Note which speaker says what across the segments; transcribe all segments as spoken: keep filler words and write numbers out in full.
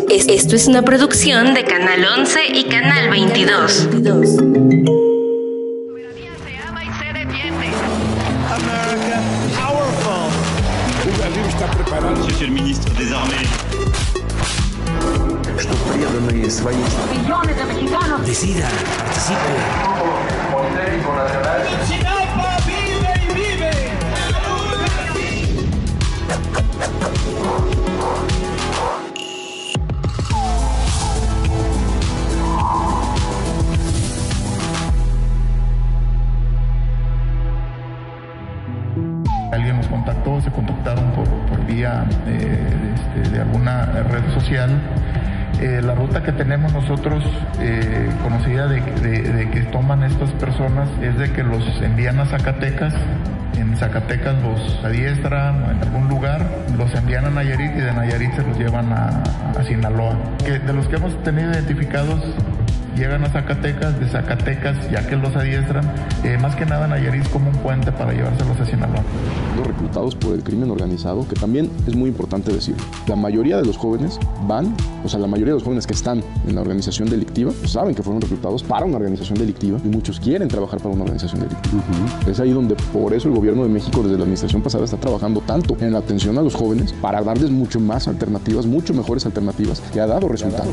Speaker 1: Es, esto es una producción de Canal once y Canal veintidós.
Speaker 2: Monsieur le ministre des Armées.
Speaker 3: Что преданные свои.
Speaker 4: Millones de mexicanos.
Speaker 5: Decida, participe.
Speaker 4: Chinapa vive y vive.
Speaker 6: Alguien nos contactó, se contactaron por, por vía eh, este, de alguna red social. Eh, la ruta que tenemos nosotros, eh, conocida de, de, de que toman estas personas, es de que los envían a Zacatecas. En Zacatecas los adiestran en algún lugar, los envían a Nayarit y de Nayarit se los llevan a, a Sinaloa. Que de los que hemos tenido identificados, llegan a Zacatecas, de Zacatecas, ya que los adiestran, eh, más que nada Nayarit como un puente para llevárselos a Sinaloa.
Speaker 7: Los reclutados por el crimen organizado, que también es muy importante decir, la mayoría de los jóvenes van, o sea, la mayoría de los jóvenes que están en la organización delictiva, pues saben que fueron reclutados para una organización delictiva y muchos quieren trabajar para una organización delictiva. Uh-huh. Es ahí donde por eso el gobierno de México desde la administración pasada está trabajando tanto en la atención a los jóvenes para darles mucho más alternativas, mucho mejores alternativas, que ha dado resultados.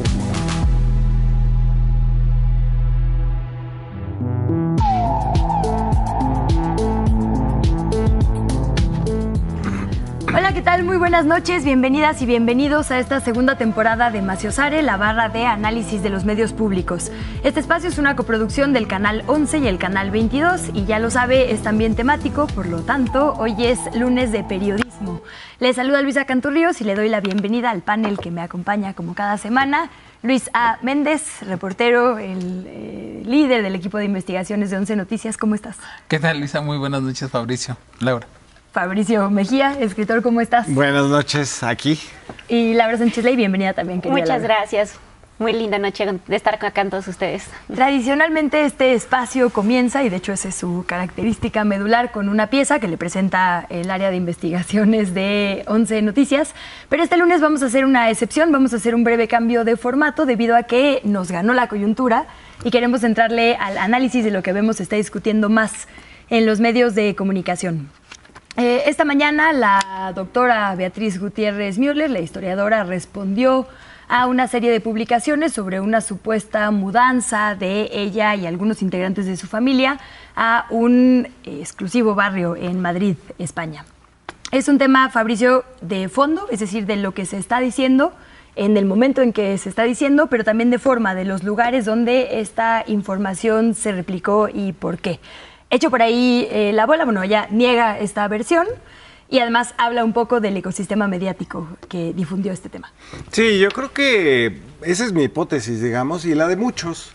Speaker 8: Hola, ¿qué tal? Muy buenas noches, bienvenidas y bienvenidos a esta segunda temporada de Maciosare, la barra de análisis de los medios públicos. Este espacio es una coproducción del Canal once y el Canal veintidós y ya lo sabe, es también temático, por lo tanto, hoy es lunes de periodismo. Les saluda Luisa Canturríos y le doy la bienvenida al panel que me acompaña como cada semana. Luis A. Méndez, reportero, el eh, líder del equipo de investigaciones de once Noticias, ¿cómo estás?
Speaker 9: ¿Qué tal, Luisa? Muy buenas noches, Fabricio. Laura.
Speaker 8: Fabricio Mejía, escritor, ¿cómo estás?
Speaker 10: Buenas noches, aquí.
Speaker 8: Y Laura Sánchez Ley, bienvenida también, querida
Speaker 11: Muchas
Speaker 8: Laura.
Speaker 11: gracias. Muy linda noche de estar acá con todos ustedes.
Speaker 8: Tradicionalmente este espacio comienza, y de hecho esa es su característica medular, con una pieza que le presenta el área de investigaciones de once Noticias. Pero este lunes vamos a hacer una excepción, vamos a hacer un breve cambio de formato debido a que nos ganó la coyuntura y queremos entrarle al análisis de lo que vemos se está discutiendo más en los medios de comunicación. Eh, esta mañana la doctora Beatriz Gutiérrez Müller, la historiadora, respondió a una serie de publicaciones sobre una supuesta mudanza de ella y algunos integrantes de su familia a un exclusivo barrio en Madrid, España. Es un tema, Fabricio, de fondo, es decir, de lo que se está diciendo en el momento en que se está diciendo, pero también de forma, de los lugares donde esta información se replicó y por qué. Hecho por ahí eh, la bola, bueno, ella niega esta versión y además habla un poco del ecosistema mediático que difundió este tema.
Speaker 10: Sí, yo creo que esa es mi hipótesis, digamos, y la de muchos,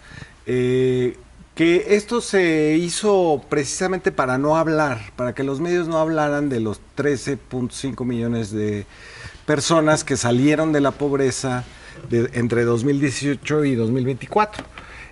Speaker 10: eh, que esto se hizo precisamente para no hablar, para que los medios no hablaran de los trece punto cinco millones de personas que salieron de la pobreza de, entre dos mil dieciocho y dos mil veinticuatro.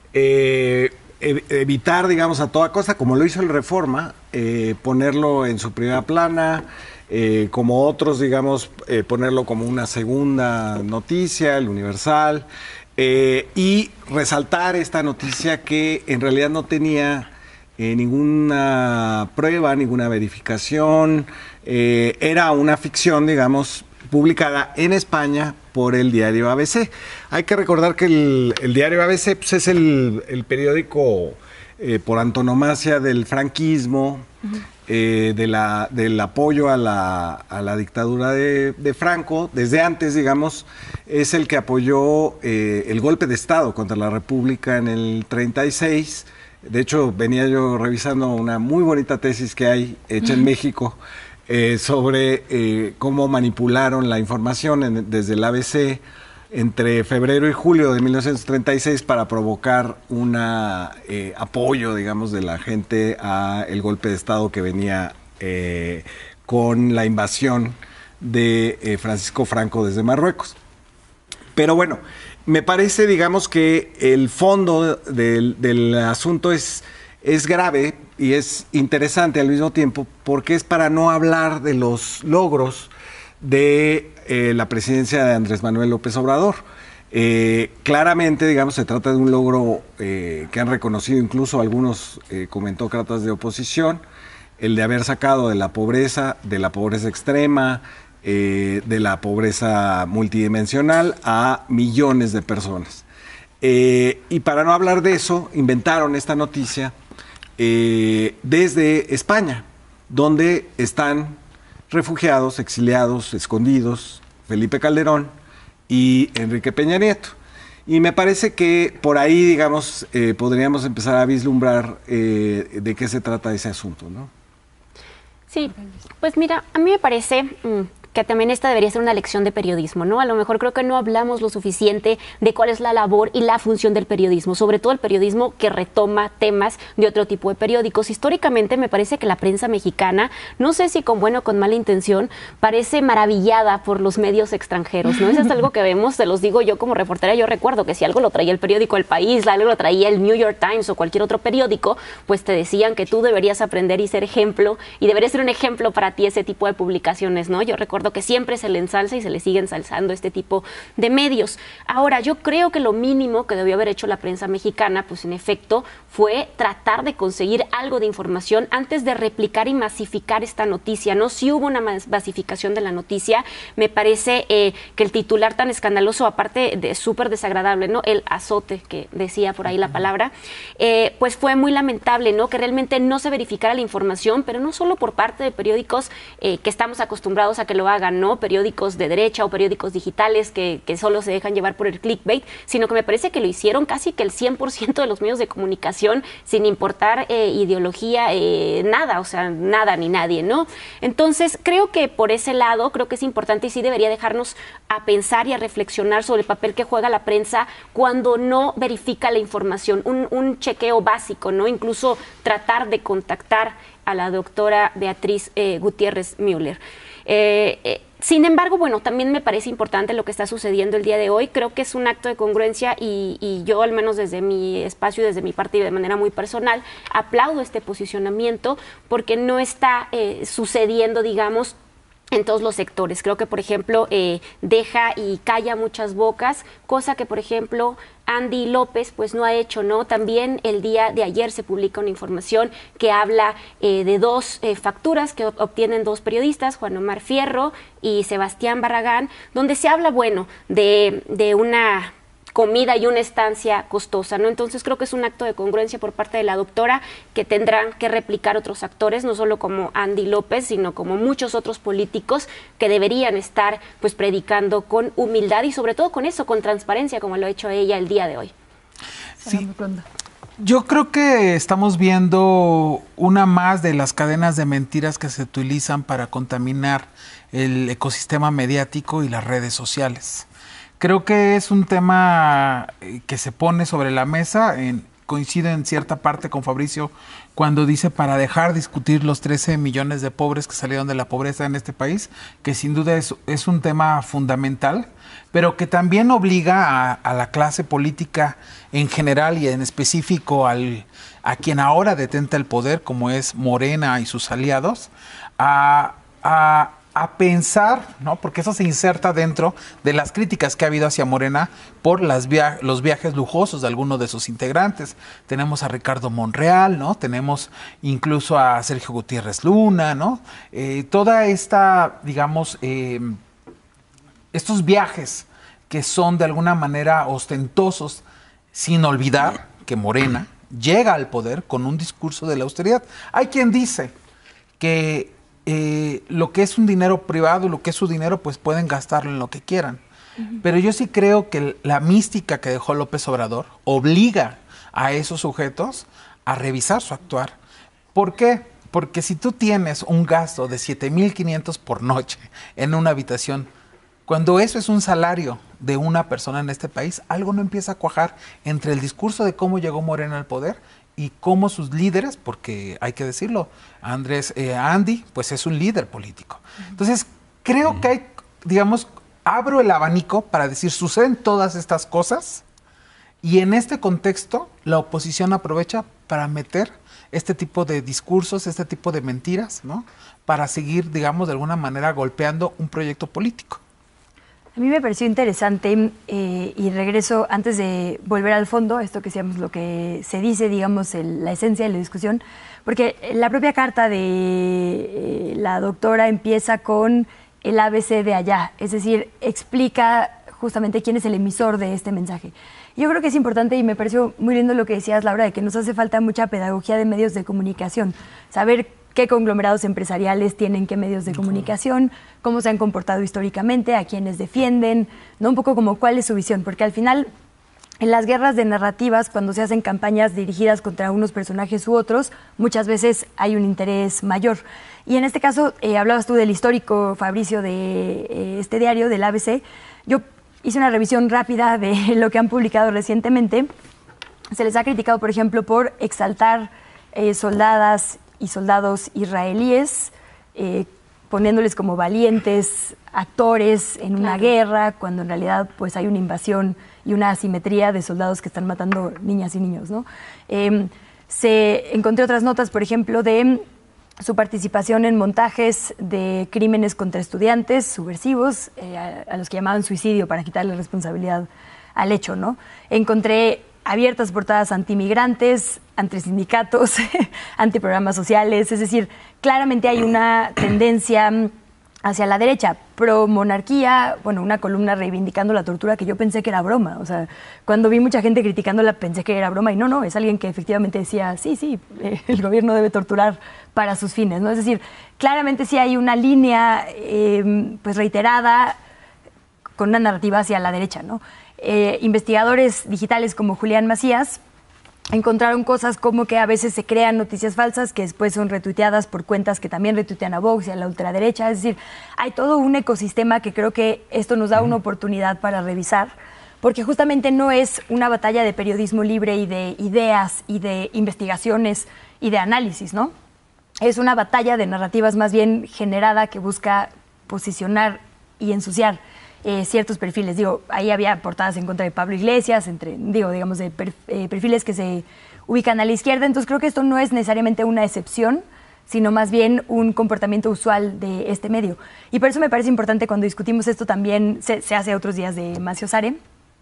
Speaker 10: Eh, evitar, digamos, a toda costa, como lo hizo el Reforma, eh, ponerlo en su primera plana, eh, como otros, digamos, eh, ponerlo como una segunda noticia, el Universal, eh, y resaltar esta noticia que en realidad no tenía eh, ninguna prueba, ninguna verificación, eh, era una ficción, digamos, publicada en España por el diario A B C. Hay que recordar que el, el diario A B C pues, es el, el periódico eh, por antonomasia del franquismo, uh-huh. eh, de la, del apoyo a la, a la dictadura de, de Franco. Desde antes, digamos, es el que apoyó eh, el golpe de Estado contra la República en el treinta y seis. De hecho, venía yo revisando una muy bonita tesis que hay hecha uh-huh. en México, Eh, sobre eh, cómo manipularon la información en, desde el A B C entre febrero y julio de mil novecientos treinta y seis para provocar un eh, apoyo, digamos, de la gente a el golpe de Estado que venía eh, con la invasión de eh, Francisco Franco desde Marruecos. Pero bueno, me parece, digamos, que el fondo del, del asunto es, es grave y es interesante al mismo tiempo porque es para no hablar de los logros de eh, la presidencia de Andrés Manuel López Obrador. Eh, claramente, digamos, se trata de un logro eh, que han reconocido incluso algunos eh, comentócratas de oposición, el de haber sacado de la pobreza, de la pobreza extrema, eh, de la pobreza multidimensional a millones de personas. Eh, y para no hablar de eso, inventaron esta noticia eh, desde España, donde están refugiados, exiliados, escondidos, Felipe Calderón y Enrique Peña Nieto. Y me parece que por ahí, digamos, eh, podríamos empezar a vislumbrar eh, de qué se trata ese asunto, ¿no?
Speaker 11: Sí, pues mira, a mí me parece mmm, que también esta debería ser una lección de periodismo, ¿no? A lo mejor creo que no hablamos lo suficiente de cuál es la labor y la función del periodismo, sobre todo el periodismo que retoma temas de otro tipo de periódicos. Históricamente me parece que la prensa mexicana, no sé si con buena o con mala intención, parece maravillada por los medios extranjeros, ¿no? Eso es algo que vemos, se los digo yo como reportera, yo recuerdo que si algo lo traía el periódico El País, algo lo traía el New York Times o cualquier otro periódico, pues te decían que tú deberías aprender y ser ejemplo, y debería ser un ejemplo para ti ese tipo de publicaciones, ¿no? Yo recuerdo que siempre se le ensalza y se le sigue ensalzando este tipo de medios. Ahora, yo creo que lo mínimo que debió haber hecho la prensa mexicana, pues en efecto, fue tratar de conseguir algo de información antes de replicar y masificar esta noticia, ¿no? Si hubo una masificación de la noticia, me parece eh, que el titular tan escandaloso, aparte de súper desagradable, ¿no? El azote, que decía por ahí la palabra, eh, pues fue muy lamentable, ¿no? Que realmente no se verificara la información, pero no solo por parte de periódicos eh, que estamos acostumbrados a que lo hagan, ¿no? Periódicos de derecha o periódicos digitales que, que solo se dejan llevar por el clickbait, sino que me parece que lo hicieron casi que el cien por ciento de los medios de comunicación sin importar eh, ideología, eh, nada, o sea, nada ni nadie, ¿no? Entonces, creo que por ese lado, creo que es importante y sí debería dejarnos a pensar y a reflexionar sobre el papel que juega la prensa cuando no verifica la información, un, un chequeo básico, ¿no? Incluso tratar de contactar a la doctora Beatriz eh, Gutiérrez Müller. Eh, eh, sin embargo, bueno, también me parece importante lo que está sucediendo el día de hoy. Creo que es un acto de congruencia y, y yo, al menos desde mi espacio, desde mi partido, de manera muy personal, aplaudo este posicionamiento porque no está eh, sucediendo, digamos, en todos los sectores. Creo que, por ejemplo, eh, deja y calla muchas bocas, cosa que, por ejemplo, Andy López pues no ha hecho, ¿no? También el día de ayer se publica una información que habla eh, de dos eh, facturas que obtienen dos periodistas, Juan Omar Fierro y Sebastián Barragán, donde se habla, bueno, de, de una comida y una estancia costosa, ¿no? Entonces creo que es un acto de congruencia por parte de la doctora que tendrán que replicar otros actores, no solo como Andy López, sino como muchos otros políticos que deberían estar pues predicando con humildad y sobre todo con eso, con transparencia, como lo ha hecho ella el día de hoy.
Speaker 9: Sí. Yo creo que estamos viendo una más de las cadenas de mentiras que se utilizan para contaminar el ecosistema mediático y las redes sociales. Creo que es un tema que se pone sobre la mesa, en, coincido en cierta parte con Fabricio cuando dice para dejar discutir los trece millones de pobres que salieron de la pobreza en este país, que sin duda es, es un tema fundamental, pero que también obliga a, a la clase política en general y en específico al, a quien ahora detenta el poder, como es Morena y sus aliados, a... a a pensar, ¿no? Porque eso se inserta dentro de las críticas que ha habido hacia Morena por las via los viajes lujosos de algunos de sus integrantes. Tenemos a Ricardo Monreal, ¿no? Tenemos incluso a Sergio Gutiérrez Luna, ¿no? Eh, toda esta, digamos, eh, estos viajes que son de alguna manera ostentosos, sin olvidar que Morena llega al poder con un discurso de la austeridad. Hay quien dice que Eh, lo que es un dinero privado, lo que es su dinero, pues pueden gastarlo en lo que quieran. Uh-huh. Pero yo sí creo que la mística que dejó López Obrador obliga a esos sujetos a revisar su actuar. ¿Por qué? Porque si tú tienes un gasto de siete mil quinientos por noche en una habitación, cuando eso es un salario de una persona en este país, algo no empieza a cuajar entre el discurso de cómo llegó Morena al poder y cómo sus líderes, porque hay que decirlo, Andrés, eh, Andy, pues es un líder político. Entonces, creo que hay, digamos, abro el abanico para decir, suceden todas estas cosas y en este contexto la oposición aprovecha para meter este tipo de discursos, este tipo de mentiras, ¿no? Para seguir, digamos, de alguna manera golpeando un proyecto político.
Speaker 8: A mí me pareció interesante eh, y regreso antes de volver al fondo, esto que decíamos, lo que se dice, digamos, el, la esencia de la discusión, porque la propia carta de eh, la doctora empieza con el A B C de allá, es decir, explica justamente quién es el emisor de este mensaje. Yo creo que es importante y me pareció muy lindo lo que decías, Laura, de que nos hace falta mucha pedagogía de medios de comunicación, saber qué conglomerados empresariales tienen qué medios de comunicación, cómo se han comportado históricamente, a quiénes defienden, ¿no? Un poco como cuál es su visión, porque al final en las guerras de narrativas, cuando se hacen campañas dirigidas contra unos personajes u otros, muchas veces hay un interés mayor. Y en este caso, eh, hablabas tú del histórico, Fabricio, de eh, este diario, del A B C. Yo hice una revisión rápida de lo que han publicado recientemente. Se les ha criticado, por ejemplo, por exaltar eh, soldadas y soldados israelíes, eh, poniéndoles como valientes actores en una claro. guerra, cuando en realidad pues hay una invasión y una asimetría de soldados que están matando niñas y niños, ¿no? Eh, se encontré otras notas, por ejemplo, de su participación en montajes de crímenes contra estudiantes subversivos, eh, a, a los que llamaban suicidio para quitarle responsabilidad al hecho, ¿no? Encontré abiertas portadas antimigrantes, antisindicatos, antiprogramas sociales, es decir, claramente hay una tendencia hacia la derecha, pro monarquía, bueno, una columna reivindicando la tortura que yo pensé que era broma, o sea, cuando vi mucha gente criticándola pensé que era broma y no, no, es alguien que efectivamente decía, sí, sí, eh, el gobierno debe torturar para sus fines, ¿no? Es decir, claramente sí hay una línea eh, pues reiterada con una narrativa hacia la derecha, ¿no? Eh, investigadores digitales como Julián Macías encontraron cosas como que a veces se crean noticias falsas que después son retuiteadas por cuentas que también retuitean a Vox y a la ultraderecha. Es decir, hay todo un ecosistema que creo que esto nos da una oportunidad para revisar, porque justamente no es una batalla de periodismo libre y de ideas y de investigaciones y de análisis, ¿no? Es una batalla de narrativas más bien generada que busca posicionar y ensuciar Eh, ciertos perfiles. Digo, ahí había portadas en contra de Pablo Iglesias, entre, digo, digamos, de per, eh, perfiles que se ubican a la izquierda. Entonces creo que esto no es necesariamente una excepción, sino más bien un comportamiento usual de este medio. Y por eso me parece importante cuando discutimos esto también, se, se hace otros días de Macio Sare,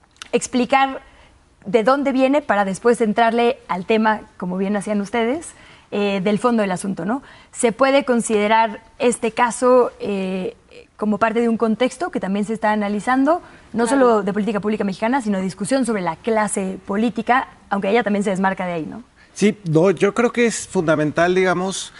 Speaker 8: explicar de dónde viene para después entrarle al tema, como bien hacían ustedes, eh, del fondo del asunto, ¿no? Se puede considerar este caso eh, como parte de un contexto que también se está analizando, no claro. solo de política pública mexicana, sino de discusión sobre la clase política, aunque ella también se desmarca de ahí, ¿no?
Speaker 10: Sí, no, yo creo que es fundamental, digamos,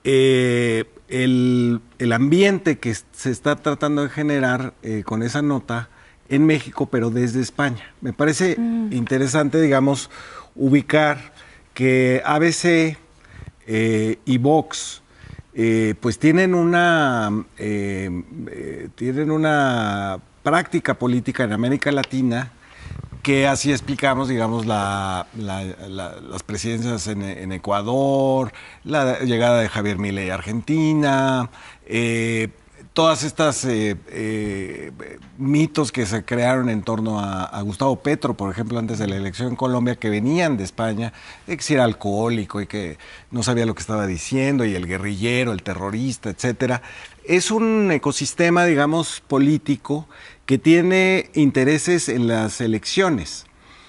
Speaker 10: eh, el, el ambiente que se está tratando de generar eh, con esa nota en México, pero desde España. Me parece mm. interesante, digamos, ubicar que A B C eh, y Vox Eh, pues tienen una eh, eh, tienen una práctica política en América Latina que así explicamos, digamos, la, la, la, las presidencias en, en Ecuador, la llegada de Javier Milei a Argentina, eh, todas estas eh, eh, mitos que se crearon en torno a, a Gustavo Petro, por ejemplo, antes de la elección en Colombia, que venían de España, de que si era alcohólico y que no sabía lo que estaba diciendo, y el guerrillero, el terrorista, etcétera. Es un ecosistema, digamos, político que tiene intereses en las elecciones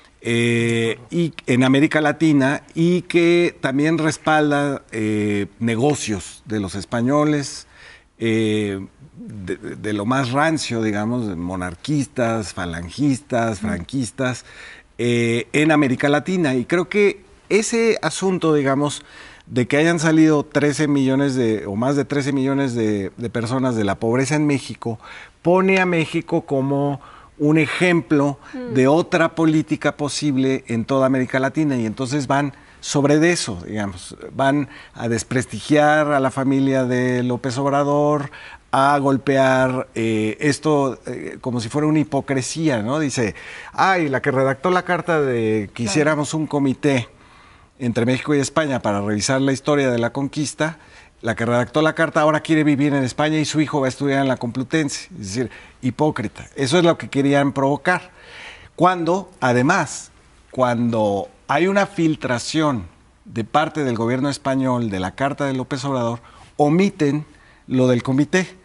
Speaker 10: eh, y en América Latina, y que también respalda eh, negocios de los españoles, Eh, de, de lo más rancio, digamos, de monarquistas, falangistas, franquistas, eh, en América Latina. Y creo que ese asunto, digamos, de que hayan salido trece millones de, o más de trece millones de, de personas de la pobreza en México, pone a México como un ejemplo mm. de otra política posible en toda América Latina. Y entonces van sobre de eso, digamos, van a desprestigiar a la familia de López Obrador, a golpear eh, esto eh, como si fuera una hipocresía, ¿no? Dice, ay, la que redactó la carta de que hiciéramos un comité entre México y España para revisar la historia de la conquista, la que redactó la carta ahora quiere vivir en España y su hijo va a estudiar en la Complutense. Es decir, hipócrita. Eso es lo que querían provocar. Cuando, además, cuando hay una filtración de parte del gobierno español de la carta de López Obrador, omiten lo del comité.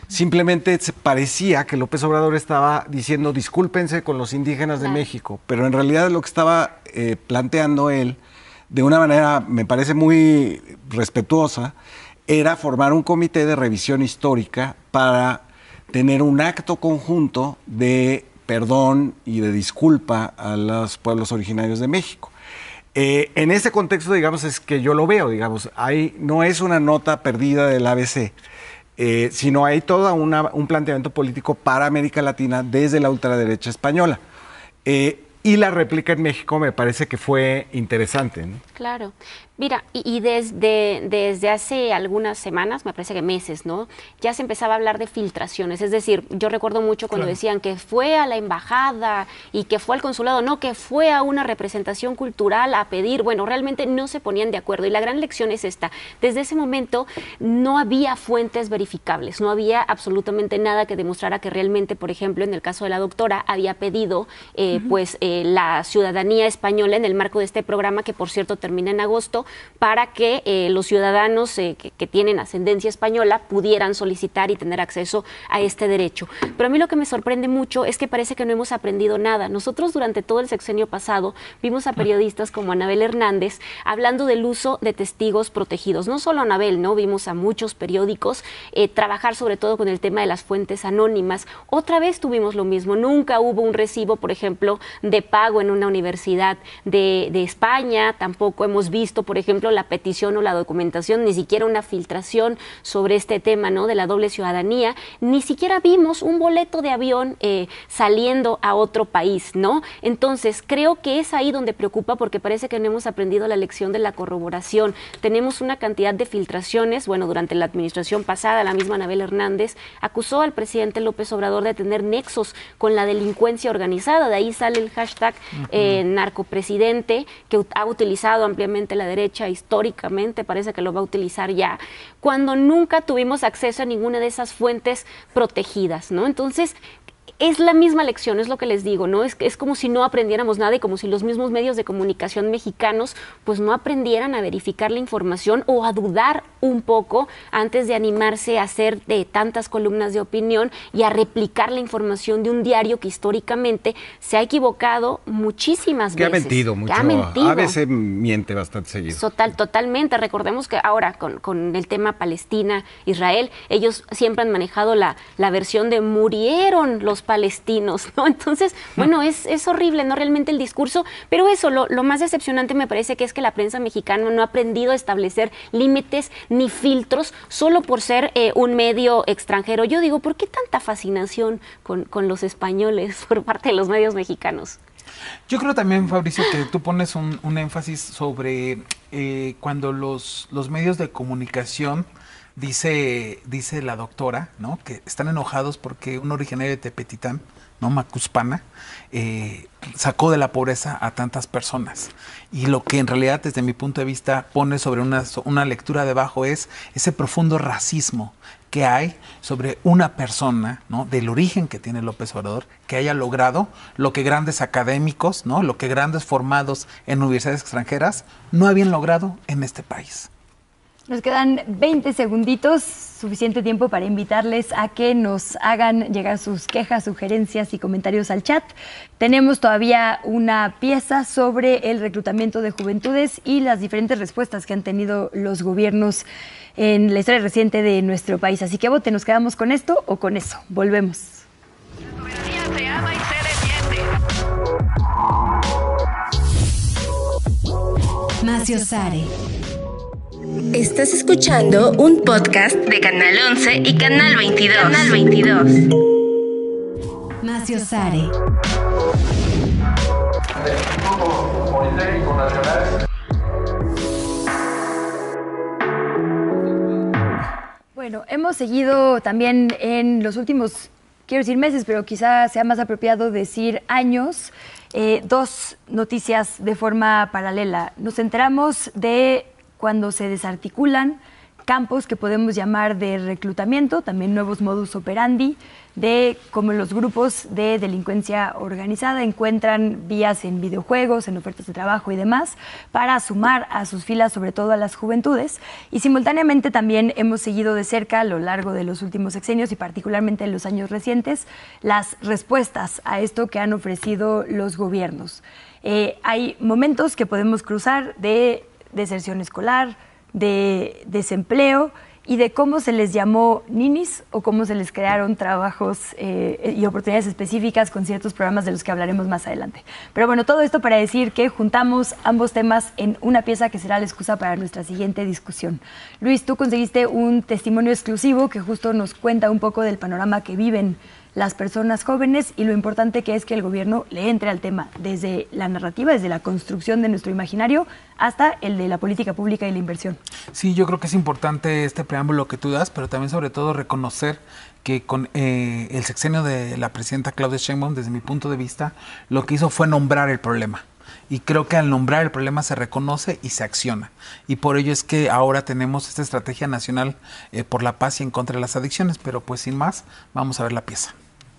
Speaker 10: Simplemente se parecía que López Obrador estaba diciendo discúlpense con los indígenas de México, pero en realidad lo que estaba eh, planteando él, de una manera me parece muy respetuosa, era formar un comité de revisión histórica para tener un acto conjunto de perdón y de disculpa a los pueblos originarios de México. Eh, en ese contexto, digamos, es que yo lo veo, digamos, hay, no es una nota perdida del A B C, eh, sino hay todo una, un planteamiento político para América Latina desde la ultraderecha española. Eh, y la réplica en México me parece que fue interesante, ¿no?
Speaker 11: Claro. Mira, y, y desde, desde hace algunas semanas, me parece que meses, ¿no? Ya se empezaba a hablar de filtraciones. Es decir, yo recuerdo mucho cuando claro. decían que fue a la embajada y que fue al consulado, no, que fue a una representación cultural a pedir. Bueno, realmente no se ponían de acuerdo. Y la gran lección es esta. Desde ese momento no había fuentes verificables, no había absolutamente nada que demostrara que realmente, por ejemplo, en el caso de la doctora, había pedido eh, uh-huh. pues eh, la ciudadanía española en el marco de este programa, que por cierto termina en agosto, para que eh, los ciudadanos eh, que, que tienen ascendencia española pudieran solicitar y tener acceso a este derecho. Pero a mí lo que me sorprende mucho es que parece que no hemos aprendido nada. Nosotros durante todo el sexenio pasado vimos a periodistas como Anabel Hernández hablando del uso de testigos protegidos. No solo Anabel, ¿no? Vimos a muchos periódicos eh, trabajar sobre todo con el tema de las fuentes anónimas. Otra vez tuvimos lo mismo. Nunca hubo un recibo, por ejemplo, de pago en una universidad de, de España. Tampoco hemos visto, por ejemplo, la petición o la documentación, ni siquiera una filtración sobre este tema, ¿no? De la doble ciudadanía. Ni siquiera vimos un boleto de avión eh, saliendo a otro país, ¿no? Entonces, creo que es ahí donde preocupa, porque parece que no hemos aprendido la lección de la corroboración. Tenemos una cantidad de filtraciones. Bueno, durante la administración pasada, la misma Anabel Hernández acusó al presidente López Obrador de tener nexos con la delincuencia organizada. De ahí sale el hashtag eh, narcopresidente, que ha utilizado ampliamente la derecha históricamente, parece que lo va a utilizar ya, cuando nunca tuvimos acceso a ninguna de esas fuentes protegidas, ¿no? Entonces, es la misma lección, es lo que les digo, ¿no? Es, es como si no aprendiéramos nada y como si los mismos medios de comunicación mexicanos pues no aprendieran a verificar la información o a dudar un poco antes de animarse a hacer de tantas columnas de opinión y a replicar la información de un diario que históricamente se ha equivocado muchísimas
Speaker 10: que
Speaker 11: veces.
Speaker 10: Ha mentido mucho.
Speaker 11: Que ha mentido.
Speaker 10: A veces miente bastante seguido.
Speaker 11: Total, totalmente. Recordemos que ahora con, con el tema Palestina, Israel, ellos siempre han manejado la, la versión de murieron los palestinos, ¿no? Entonces, bueno, es, es horrible, ¿no? Realmente el discurso, pero eso, lo, lo más decepcionante me parece que es que la prensa mexicana no ha aprendido a establecer límites ni filtros solo por ser eh, un medio extranjero. Yo digo, ¿por qué tanta fascinación con, con los españoles por parte de los medios mexicanos?
Speaker 9: Yo creo también, Fabricio, que tú pones un, un énfasis sobre eh, cuando los, los medios de comunicación Dice, dice la doctora, ¿no? Que están enojados porque un originario de Tepetitán, ¿no? Macuspana, eh, sacó de la pobreza a tantas personas. Y lo que en realidad, desde mi punto de vista, pone sobre una, una lectura debajo es ese profundo racismo que hay sobre una persona, ¿no? Del origen que tiene López Obrador, que haya logrado lo que grandes académicos, ¿no? Lo que grandes formados en universidades extranjeras no habían logrado en este país.
Speaker 8: Nos quedan veinte segunditos, suficiente tiempo para invitarles a que nos hagan llegar sus quejas, sugerencias y comentarios al chat. Tenemos todavía una pieza sobre el reclutamiento de juventudes y las diferentes respuestas que han tenido los gobiernos en la historia reciente de nuestro país. Así que vote, ¿nos quedamos con esto o con eso? Volvemos.
Speaker 3: La soberanía se ama y se defiende.
Speaker 1: Macio Sare. Estás escuchando un podcast de Canal once y Canal veintidós. Canal veintidós. Macio Sare.
Speaker 8: Bueno, hemos seguido también en los últimos, quiero decir meses, pero quizá sea más apropiado decir años, eh, dos noticias de forma paralela. Nos enteramos de cuando se desarticulan campos que podemos llamar de reclutamiento, también nuevos modus operandi, de cómo los grupos de delincuencia organizada encuentran vías en videojuegos, en ofertas de trabajo y demás, para sumar a sus filas, sobre todo a las juventudes. Y simultáneamente también hemos seguido de cerca a lo largo de los últimos sexenios y particularmente en los años recientes, las respuestas a esto que han ofrecido los gobiernos. Eh, hay momentos que podemos cruzar de deserción escolar, de desempleo y de cómo se les llamó ninis o cómo se les crearon trabajos eh, y oportunidades específicas con ciertos programas de los que hablaremos más adelante. Pero bueno, todo esto para decir que juntamos ambos temas en una pieza que será la excusa para nuestra siguiente discusión. Luis, tú conseguiste un testimonio exclusivo que justo nos cuenta un poco del panorama que viven las personas jóvenes y lo importante que es que el gobierno le entre al tema desde la narrativa, desde la construcción de nuestro imaginario hasta el de la política pública y la inversión.
Speaker 9: Sí, yo creo que es importante este preámbulo que tú das, pero también sobre todo reconocer que con eh, el sexenio de la presidenta Claudia Sheinbaum, desde mi punto de vista, lo que hizo fue nombrar el problema. Y creo que al nombrar el problema se reconoce y se acciona. Y por ello es que ahora tenemos esta estrategia nacional eh, por la paz y en contra de las adicciones. Pero pues sin más, vamos a ver la pieza.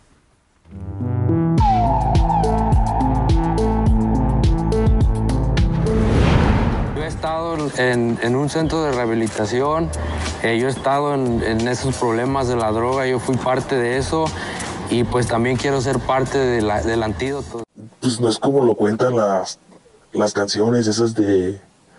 Speaker 5: Yo he estado en, en un centro de rehabilitación, eh, yo he estado en, en esos problemas de la droga, yo fui parte de eso y pues también quiero ser parte de la, del antídoto.
Speaker 12: Pues no es como lo cuentan las, las canciones esas de,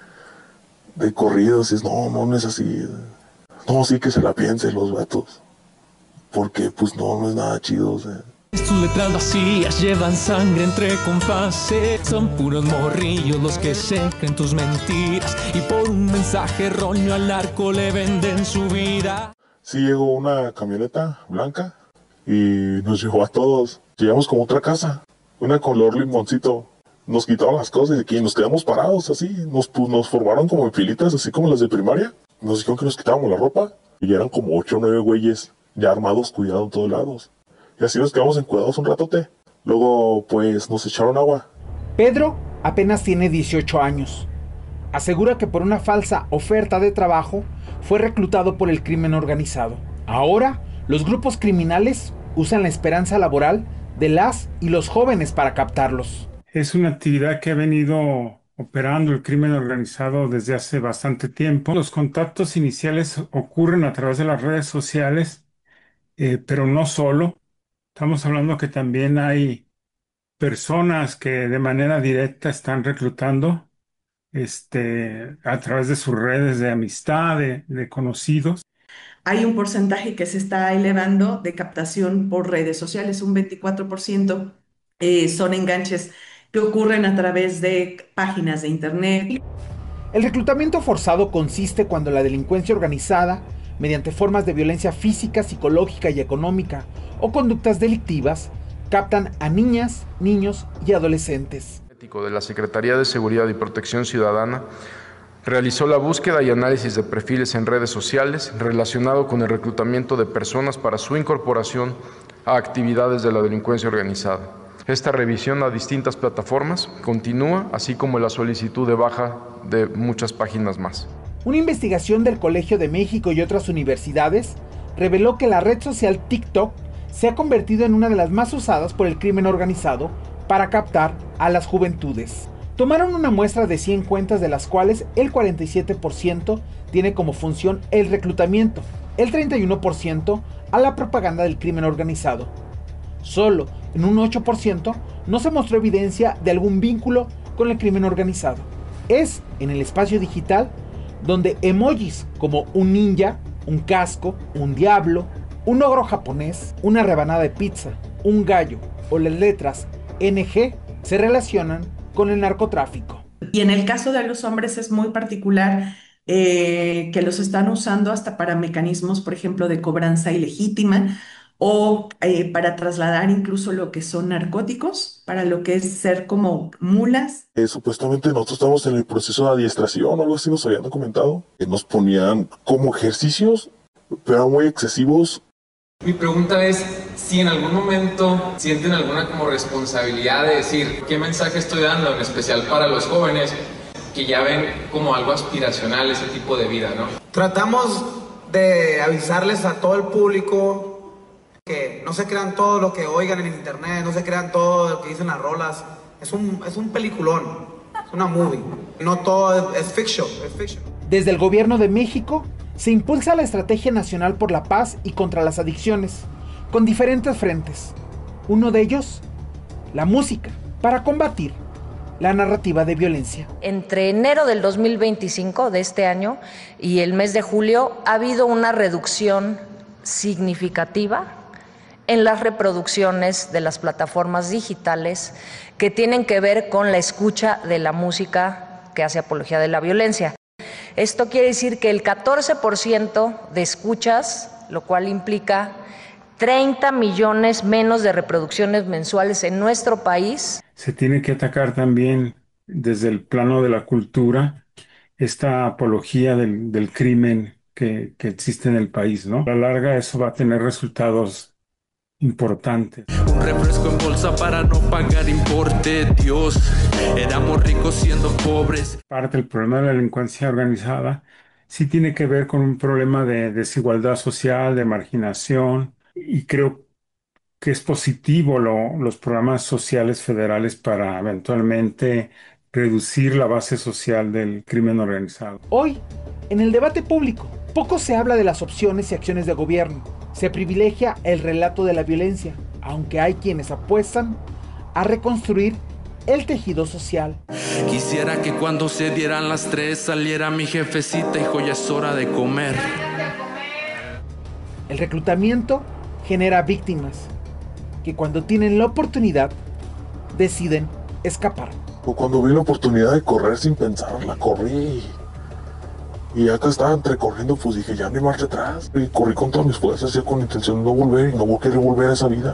Speaker 12: de corridos, es no, no, no es así. No, sí que se la piensen los vatos, porque pues no, no es nada chido, o sea.
Speaker 13: Sus letras vacías llevan sangre entre compases. Son puros morrillos los que se creen tus mentiras y por un mensaje erróneo al narco le venden su vida.
Speaker 12: Sí llegó una camioneta blanca y nos llevó a todos. Llegamos como otra casa, una color limoncito. Nos quitaron las cosas y aquí nos quedamos parados así. Nos, pues, nos formaron como en filitas, así como las de primaria. Nos dijeron que nos quitábamos la ropa y ya eran como ocho o nueve güeyes ya armados, cuidado en todos lados. Y así nos quedamos encuadrados un ratote. Luego, pues, nos echaron agua.
Speaker 14: Pedro apenas tiene dieciocho años. Asegura que por una falsa oferta de trabajo fue reclutado por el crimen organizado. Ahora, los grupos criminales usan la esperanza laboral de las y los jóvenes para captarlos.
Speaker 15: Es una actividad que ha venido operando el crimen organizado desde hace bastante tiempo. Los contactos iniciales ocurren a través de las redes sociales, eh, pero no solo. Estamos hablando que también hay personas que de manera directa están reclutando este, a través de sus redes de amistad, de, de conocidos.
Speaker 16: Hay un porcentaje que se está elevando de captación por redes sociales, un veinticuatro por ciento eh, son enganches que ocurren a través de páginas de internet.
Speaker 14: El reclutamiento forzado consiste cuando la delincuencia organizada, mediante formas de violencia física, psicológica y económica o conductas delictivas, captan a niñas, niños y adolescentes.
Speaker 17: De la Secretaría de Seguridad y Protección Ciudadana realizó la búsqueda y análisis de perfiles en redes sociales relacionado con el reclutamiento de personas para su incorporación a actividades de la delincuencia organizada. Esta revisión a distintas plataformas continúa, así como la solicitud de baja de muchas páginas más.
Speaker 14: Una investigación del Colegio de México y otras universidades reveló que la red social TikTok se ha convertido en una de las más usadas por el crimen organizado para captar a las juventudes. Tomaron una muestra de cien cuentas, de las cuales el cuarenta y siete por ciento tiene como función el reclutamiento, el treinta y uno por ciento a la propaganda del crimen organizado. Solo en un ocho por ciento no se mostró evidencia de algún vínculo con el crimen organizado. Es en el espacio digital donde emojis como un ninja, un casco, un diablo, un ogro japonés, una rebanada de pizza, un gallo o las letras N G se relacionan con el narcotráfico.
Speaker 16: Y en el caso de los hombres es muy particular eh, que los están usando hasta para mecanismos, por ejemplo, de cobranza ilegítima o eh, para trasladar incluso lo que son narcóticos, para lo que es ser como mulas.
Speaker 12: Eh, supuestamente nosotros estamos en el proceso de adiestración o algo así, nos habían comentado. Que nos ponían como ejercicios, pero muy excesivos.
Speaker 18: Mi pregunta es si en algún momento sienten alguna como responsabilidad de decir qué mensaje estoy dando, en especial para los jóvenes, que ya ven como algo aspiracional ese tipo de vida, ¿no?
Speaker 19: Tratamos de avisarles a todo el público que no se crean todo lo que oigan en internet, no se crean todo lo que dicen las rolas. Es un, es un peliculón, es una movie. No todo es, es fiction, es fiction.
Speaker 14: Desde el gobierno de México se impulsa la Estrategia Nacional por la Paz y contra las Adicciones, con diferentes frentes. Uno de ellos, la música, para combatir la narrativa de violencia.
Speaker 20: Entre enero del dos mil veinticinco de este año y el mes de julio ha habido una reducción significativa en las reproducciones de las plataformas digitales que tienen que ver con la escucha de la música que hace apología de la violencia. Esto quiere decir que el catorce por ciento de escuchas, lo cual implica treinta millones menos de reproducciones mensuales en nuestro país.
Speaker 15: Se tiene que atacar también desde el plano de la cultura esta apología del, del crimen que, que existe en el país, ¿no? A la larga eso va a tener resultados importantes.
Speaker 13: Un refresco en bolsa para no pagar importe, Dios, éramos ricos siendo pobres.
Speaker 15: Parte del problema de la delincuencia organizada sí tiene que ver con un problema de desigualdad social, de marginación, y creo que es positivo lo, los programas sociales federales para eventualmente reducir la base social del crimen organizado.
Speaker 14: Hoy, en el debate público, poco se habla de las opciones y acciones de gobierno. Se privilegia el relato de la violencia, aunque hay quienes apuestan a reconstruir el tejido social.
Speaker 13: Quisiera que cuando se dieran las tres saliera mi jefecita, hijo, ya es hora de comer.
Speaker 14: El reclutamiento genera víctimas que cuando tienen la oportunidad deciden escapar.
Speaker 12: O cuando vi la oportunidad de correr sin pensarla, corrí. Y acá estaba entrecorriendo, pues dije, ya no hay marcha atrás. Y corrí con todas mis fuerzas, ya con la intención de no volver y no querer volver a esa vida.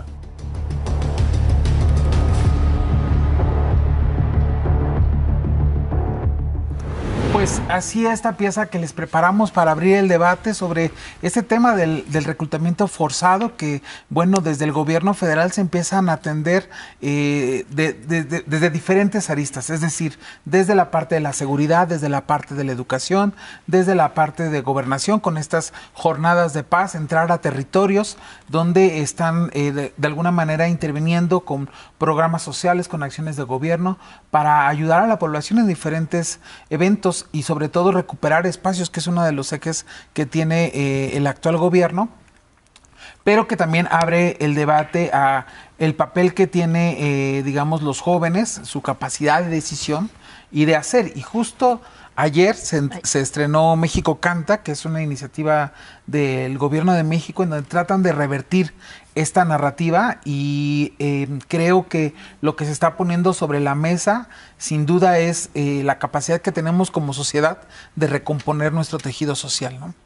Speaker 9: Pues así esta pieza que les preparamos para abrir el debate sobre este tema del, del reclutamiento forzado que, bueno, desde el gobierno federal se empiezan a atender eh, de, de, de, desde diferentes aristas, es decir, desde la parte de la seguridad, desde la parte de la educación, desde la parte de gobernación, con estas jornadas de paz, entrar a territorios donde están eh, de, de alguna manera interviniendo con programas sociales, con acciones de gobierno, para ayudar a la población en diferentes eventos y sobre todo recuperar espacios, que es uno de los ejes que tiene eh, el actual gobierno, pero que también abre el debate a el papel que tiene, eh, digamos, los jóvenes, su capacidad de decisión y de hacer. Y justo ayer se, se estrenó México Canta, que es una iniciativa del gobierno de México en donde tratan de revertir esta narrativa y eh, creo que lo que se está poniendo sobre la mesa sin duda es eh, la capacidad que tenemos como sociedad de recomponer nuestro tejido social, ¿no?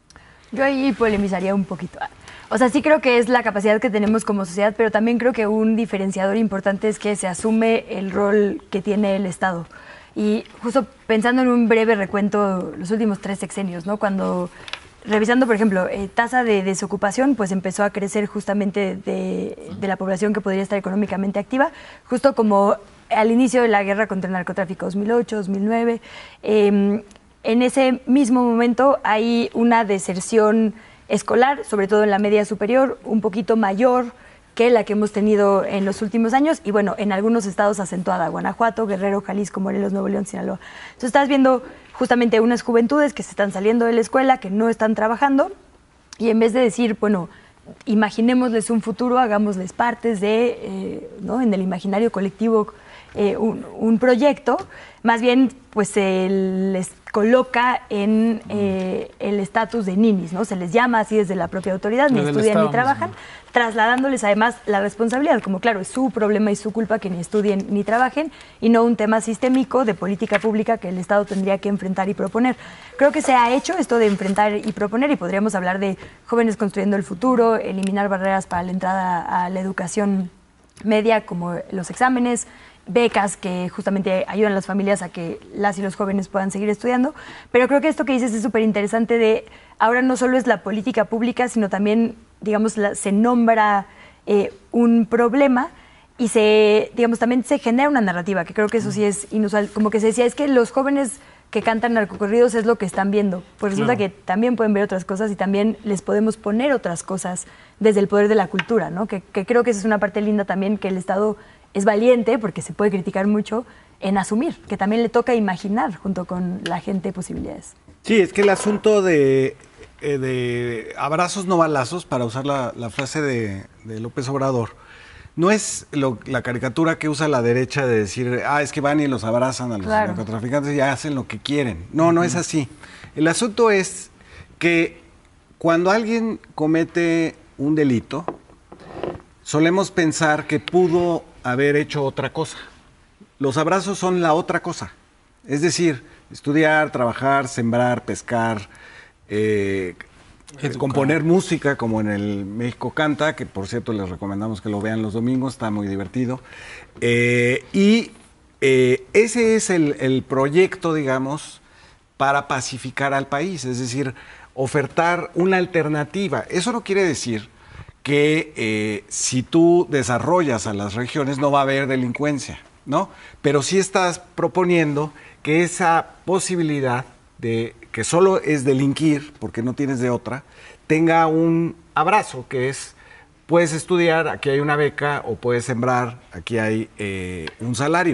Speaker 8: Yo ahí polemizaría un poquito. O sea, sí creo que es la capacidad que tenemos como sociedad, pero también creo que un diferenciador importante es que se asume el rol que tiene el Estado. Y justo pensando en un breve recuento, los últimos tres sexenios, ¿no? Cuando, revisando, por ejemplo, eh, tasa de desocupación, pues empezó a crecer justamente de, de la población que podría estar económicamente activa, justo como al inicio de la guerra contra el narcotráfico, dos mil ocho, dos mil nueve. Eh, en ese mismo momento hay una deserción escolar, sobre todo en la media superior, un poquito mayor que la que hemos tenido en los últimos años y bueno, en algunos estados acentuada, Guanajuato, Guerrero, Jalisco, Morelos, Nuevo León, Sinaloa. Entonces estás viendo justamente unas juventudes que se están saliendo de la escuela, que no están trabajando y en vez de decir, bueno, imaginémosles un futuro, hagámosles partes de, eh, ¿no? en el imaginario colectivo, eh, un, un proyecto, más bien pues se les coloca en eh, el estatus de ninis, ¿no? Se les llama así desde la propia autoridad, ni estudian ni trabajan, trasladándoles además la responsabilidad, como claro, es su problema y su culpa que ni estudien ni trabajen, y no un tema sistémico de política pública que el Estado tendría que enfrentar y proponer. Creo que se ha hecho esto de enfrentar y proponer, y podríamos hablar de jóvenes construyendo el futuro, eliminar barreras para la entrada a la educación media, como los exámenes, becas que justamente ayudan a las familias a que las y los jóvenes puedan seguir estudiando, pero creo que esto que dices es súper interesante de, ahora no solo es la política pública, sino también, digamos, la, se nombra eh, un problema y se, digamos, también se genera una narrativa, que creo que eso sí es inusual, como que se decía, es que los jóvenes que cantan narcocorridos es lo que están viendo, pues resulta
Speaker 9: Claro.
Speaker 8: que también pueden ver otras cosas y también les podemos poner otras cosas desde el poder de la cultura, ¿no? Que, que creo que esa es una parte linda también, que el Estado es valiente, porque se puede criticar mucho, en asumir, que también le toca imaginar junto con la gente posibilidades.
Speaker 10: Sí, es que el asunto de, eh, de abrazos no balazos, para usar la, la frase de, de López Obrador, no es lo- la caricatura que usa la derecha de decir, ah, es que van y los abrazan a los
Speaker 8: Claro.
Speaker 10: narcotraficantes y hacen lo que quieren. No, no es así. El asunto es que cuando alguien comete un delito, solemos pensar que pudo haber hecho otra cosa. Los abrazos son la otra cosa. Es decir, estudiar, trabajar, sembrar, pescar, eh, componer música, como en el México Canta, que por cierto les recomendamos que lo vean los domingos, está muy divertido. Eh, y eh, ese es el, el proyecto, digamos, para pacificar al país, es decir, ofertar una alternativa. Eso no quiere decir que eh, si tú desarrollas a las regiones no va a haber delincuencia, ¿no? Pero sí estás proponiendo que esa posibilidad de que solo es delinquir, porque no tienes de otra, tenga un abrazo, que es, puedes estudiar, aquí hay una beca, o puedes sembrar, aquí hay eh, un salario.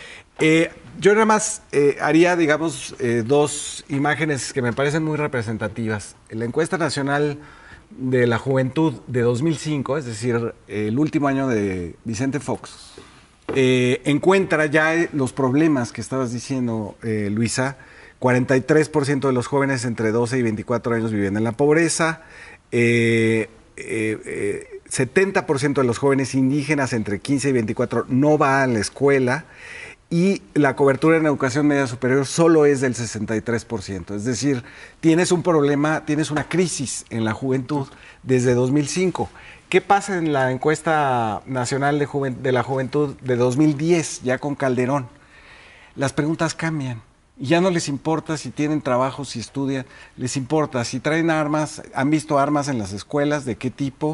Speaker 10: Eh, yo nada más eh, haría, digamos, eh, dos imágenes que me parecen muy representativas. La encuesta nacional de la juventud de dos mil cinco, es decir, el último año de Vicente Fox, eh, encuentra ya eh, los problemas que estabas diciendo, eh, Luisa. cuarenta y tres por ciento de los jóvenes entre doce y veinticuatro años viven en la pobreza, eh, eh, eh, setenta por ciento de los jóvenes indígenas entre quince y veinticuatro no va a la escuela, y la cobertura en educación media superior solo es del sesenta y tres por ciento. Es decir, tienes un problema, tienes una crisis en la juventud desde dos mil cinco. ¿Qué pasa en la encuesta nacional de, juven- de la juventud de dos mil diez, ya con Calderón? Las preguntas cambian. Y ya no les importa si tienen trabajo, si estudian, les importa si traen armas, han visto armas en las escuelas, de qué tipo,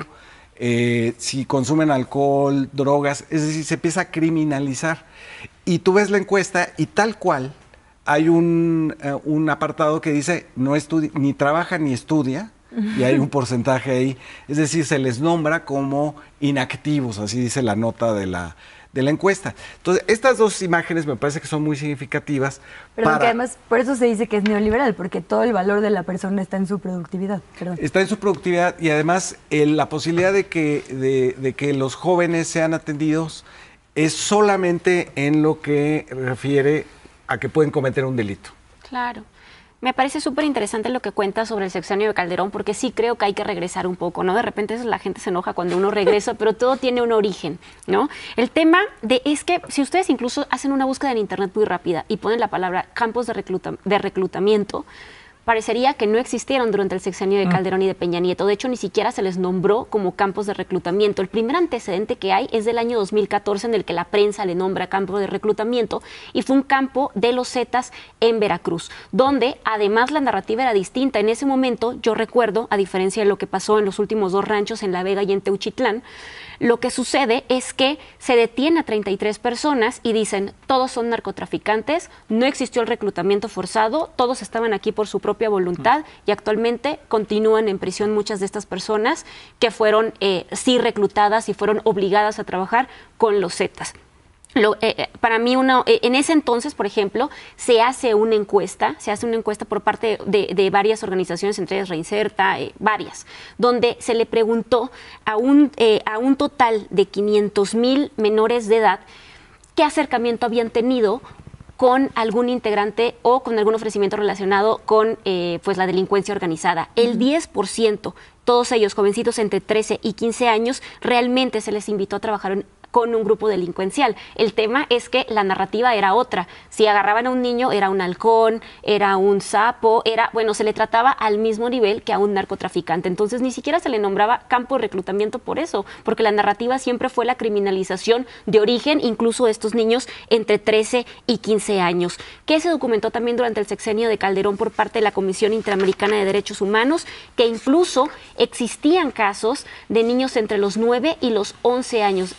Speaker 10: eh, si consumen alcohol, drogas, es decir, se empieza a criminalizar. Y tú ves la encuesta y tal cual hay un, eh, un apartado que dice no estudi- ni trabaja ni estudia, y hay un porcentaje ahí, es decir, se les nombra como inactivos, así dice la nota de la, de la encuesta. Entonces, estas dos imágenes me parece que son muy significativas.
Speaker 8: Pero
Speaker 10: para-
Speaker 8: que además, por eso se dice que es neoliberal, porque todo el valor de la persona está en su productividad. Perdón.
Speaker 10: Está en su productividad y además el- la posibilidad de que, de, de que los jóvenes sean atendidos es solamente en lo que refiere a que pueden cometer un delito.
Speaker 11: Claro. Me parece súper interesante lo que cuentas sobre el sexenio de Calderón, porque sí creo que hay que regresar un poco, ¿no? De repente eso la gente se enoja cuando uno regresa, pero todo tiene un origen, ¿no? El tema de es que si ustedes incluso hacen una búsqueda en internet muy rápida y ponen la palabra campos de, recluta- de reclutamiento, parecería que no existieron durante el sexenio de Calderón y de Peña Nieto. De hecho, ni siquiera se les nombró como campos de reclutamiento. El primer antecedente que hay es del año dos mil catorce, en el que la prensa le nombra campo de reclutamiento, y fue un campo de los Zetas en Veracruz, donde además la narrativa era distinta. En ese momento, yo recuerdo, a diferencia de lo que pasó en los últimos dos ranchos, en La Vega y en Teuchitlán, lo que sucede es que se detiene a treinta y tres personas y dicen, todos son narcotraficantes, no existió el reclutamiento forzado, todos estaban aquí por su propia voluntad y actualmente continúan en prisión muchas de estas personas que fueron eh, sí reclutadas y fueron obligadas a trabajar con los Zetas. Lo, eh, para mí, uno, eh, en ese entonces, por ejemplo, se hace una encuesta, se hace una encuesta por parte de, de varias organizaciones, entre ellas Reinserta, eh, varias, donde se le preguntó a un, eh, a un total de quinientos mil menores de edad qué acercamiento habían tenido con algún integrante o con algún ofrecimiento relacionado con eh, pues la delincuencia organizada. El diez por ciento, todos ellos jovencitos entre trece y quince años, realmente se les invitó a trabajar en con un grupo delincuencial. El tema es que la narrativa era otra. Si agarraban a un niño, era un halcón, era un sapo, era, bueno, se le trataba al mismo nivel que a un narcotraficante. Entonces, ni siquiera se le nombraba campo de reclutamiento por eso, porque la narrativa siempre fue la criminalización de origen, incluso de estos niños entre trece y quince años, que se documentó también durante el sexenio de Calderón por parte de la Comisión Interamericana de Derechos Humanos, que incluso existían casos de niños entre los nueve y los once años. La edad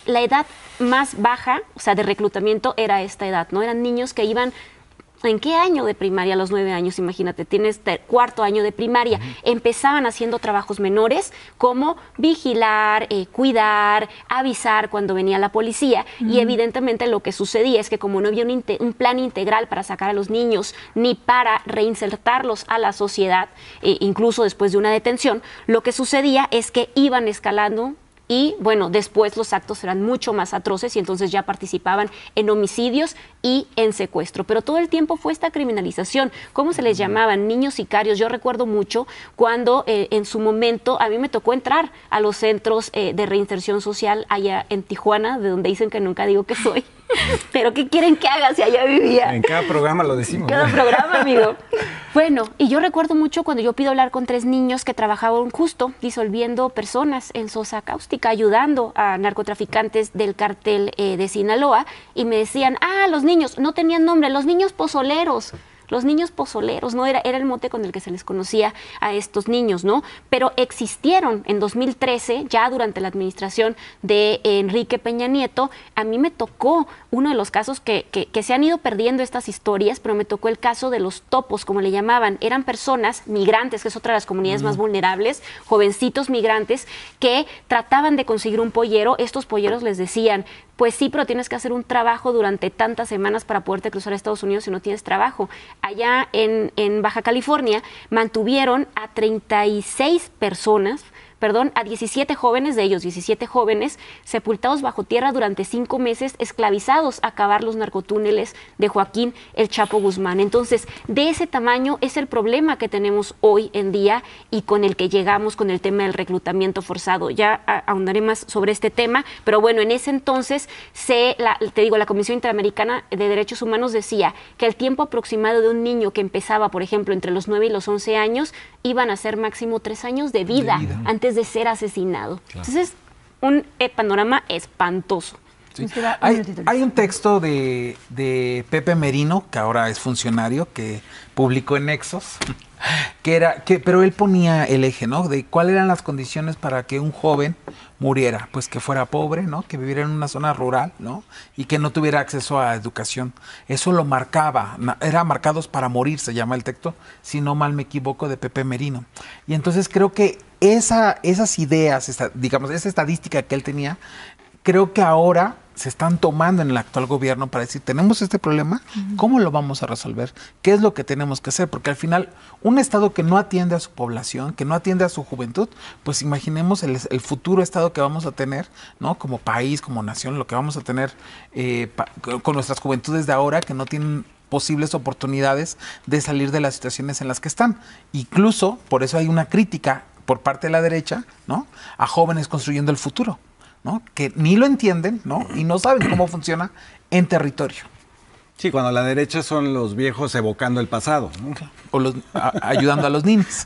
Speaker 11: más baja, o sea, de reclutamiento era esta edad, ¿no? Eran niños que iban... ¿En qué año de primaria? A los nueve años, imagínate, tienes cuarto año de primaria. Uh-huh. Empezaban haciendo trabajos menores como vigilar, eh, cuidar, avisar cuando venía la policía. Uh-huh. Y evidentemente lo que sucedía es que como no había un, un plan integral para sacar a los niños ni para reinsertarlos a la sociedad, eh, incluso después de una detención, lo que sucedía es que iban escalando. Y bueno, después los actos eran mucho más atroces y entonces ya participaban en homicidios y en secuestro. Pero todo el tiempo fue esta criminalización. ¿Cómo se les llamaban? Niños sicarios. Yo recuerdo mucho cuando eh, en su momento a mí me tocó entrar a los centros eh, de reinserción social allá en Tijuana, de donde dicen que nunca digo que soy. Pero ¿qué quieren que haga si allá vivía?
Speaker 10: En cada programa lo decimos.
Speaker 11: En cada ¿no? programa, amigo. Bueno, y yo recuerdo mucho cuando yo pido hablar con tres niños que trabajaban justo disolviendo personas en Sosa Cáustica, ayudando a narcotraficantes del cártel eh, de Sinaloa, y me decían, ah, los niños, no tenían nombre, los niños pozoleros. Los niños pozoleros, ¿no? Era, era el mote con el que se les conocía a estos niños, ¿no? Pero existieron en dos mil trece, ya durante la administración de Enrique Peña Nieto. A mí me tocó uno de los casos que, que, que se han ido perdiendo estas historias, pero me tocó el caso de los topos, como le llamaban. Eran personas migrantes, que es otra de las comunidades mm. más vulnerables, jovencitos migrantes, que trataban de conseguir un pollero. Estos polleros les decían, pues sí, pero tienes que hacer un trabajo durante tantas semanas para poderte cruzar a Estados Unidos si no tienes trabajo. Allá en, en Baja California mantuvieron a treinta y seis personas, perdón, a diecisiete jóvenes, de ellos diecisiete jóvenes, sepultados bajo tierra durante cinco meses, esclavizados a cavar los narcotúneles de Joaquín El Chapo Guzmán. Entonces, de ese tamaño es el problema que tenemos hoy en día y con el que llegamos con el tema del reclutamiento forzado. Ya ahondaré más sobre este tema, pero bueno, en ese entonces, se, la, te digo, la Comisión Interamericana de Derechos Humanos decía que el tiempo aproximado de un niño que empezaba, por ejemplo, entre los nueve y los once años, iban a ser máximo tres años de vida, de vida. antes de ser asesinado. Claro. Entonces, un eh, panorama espantoso.
Speaker 9: Sí. Hay, hay un texto de, de Pepe Merino, que ahora es funcionario, que publicó en Nexos, que era, que, pero él ponía el eje, ¿no? De cuáles eran las condiciones para que un joven muriera, pues que fuera pobre, ¿no? Que viviera en una zona rural, ¿no? Y que no tuviera acceso a educación. Eso lo marcaba, era Marcados para Morir, se llama el texto, si no mal me equivoco, de Pepe Merino. Y entonces creo que esa, esas ideas, esta, digamos, esa estadística que él tenía, creo que ahora se están tomando en el actual gobierno para decir, tenemos este problema, ¿cómo lo vamos a resolver? ¿Qué es lo que tenemos que hacer? Porque al final, un Estado que no atiende a su población, que no atiende a su juventud, pues imaginemos el, el futuro Estado que vamos a tener, ¿no? Como país, como nación, lo que vamos a tener eh, pa, con nuestras juventudes de ahora, que no tienen posibles oportunidades de salir de las situaciones en las que están. Incluso, por eso hay una crítica por parte de la derecha, ¿no? A jóvenes construyendo el futuro, ¿no? Que ni lo entienden, ¿no? Y no saben cómo funciona en territorio.
Speaker 10: Sí, cuando la derecha son los viejos evocando el pasado, ¿no?
Speaker 9: O los, a, ayudando a los niños.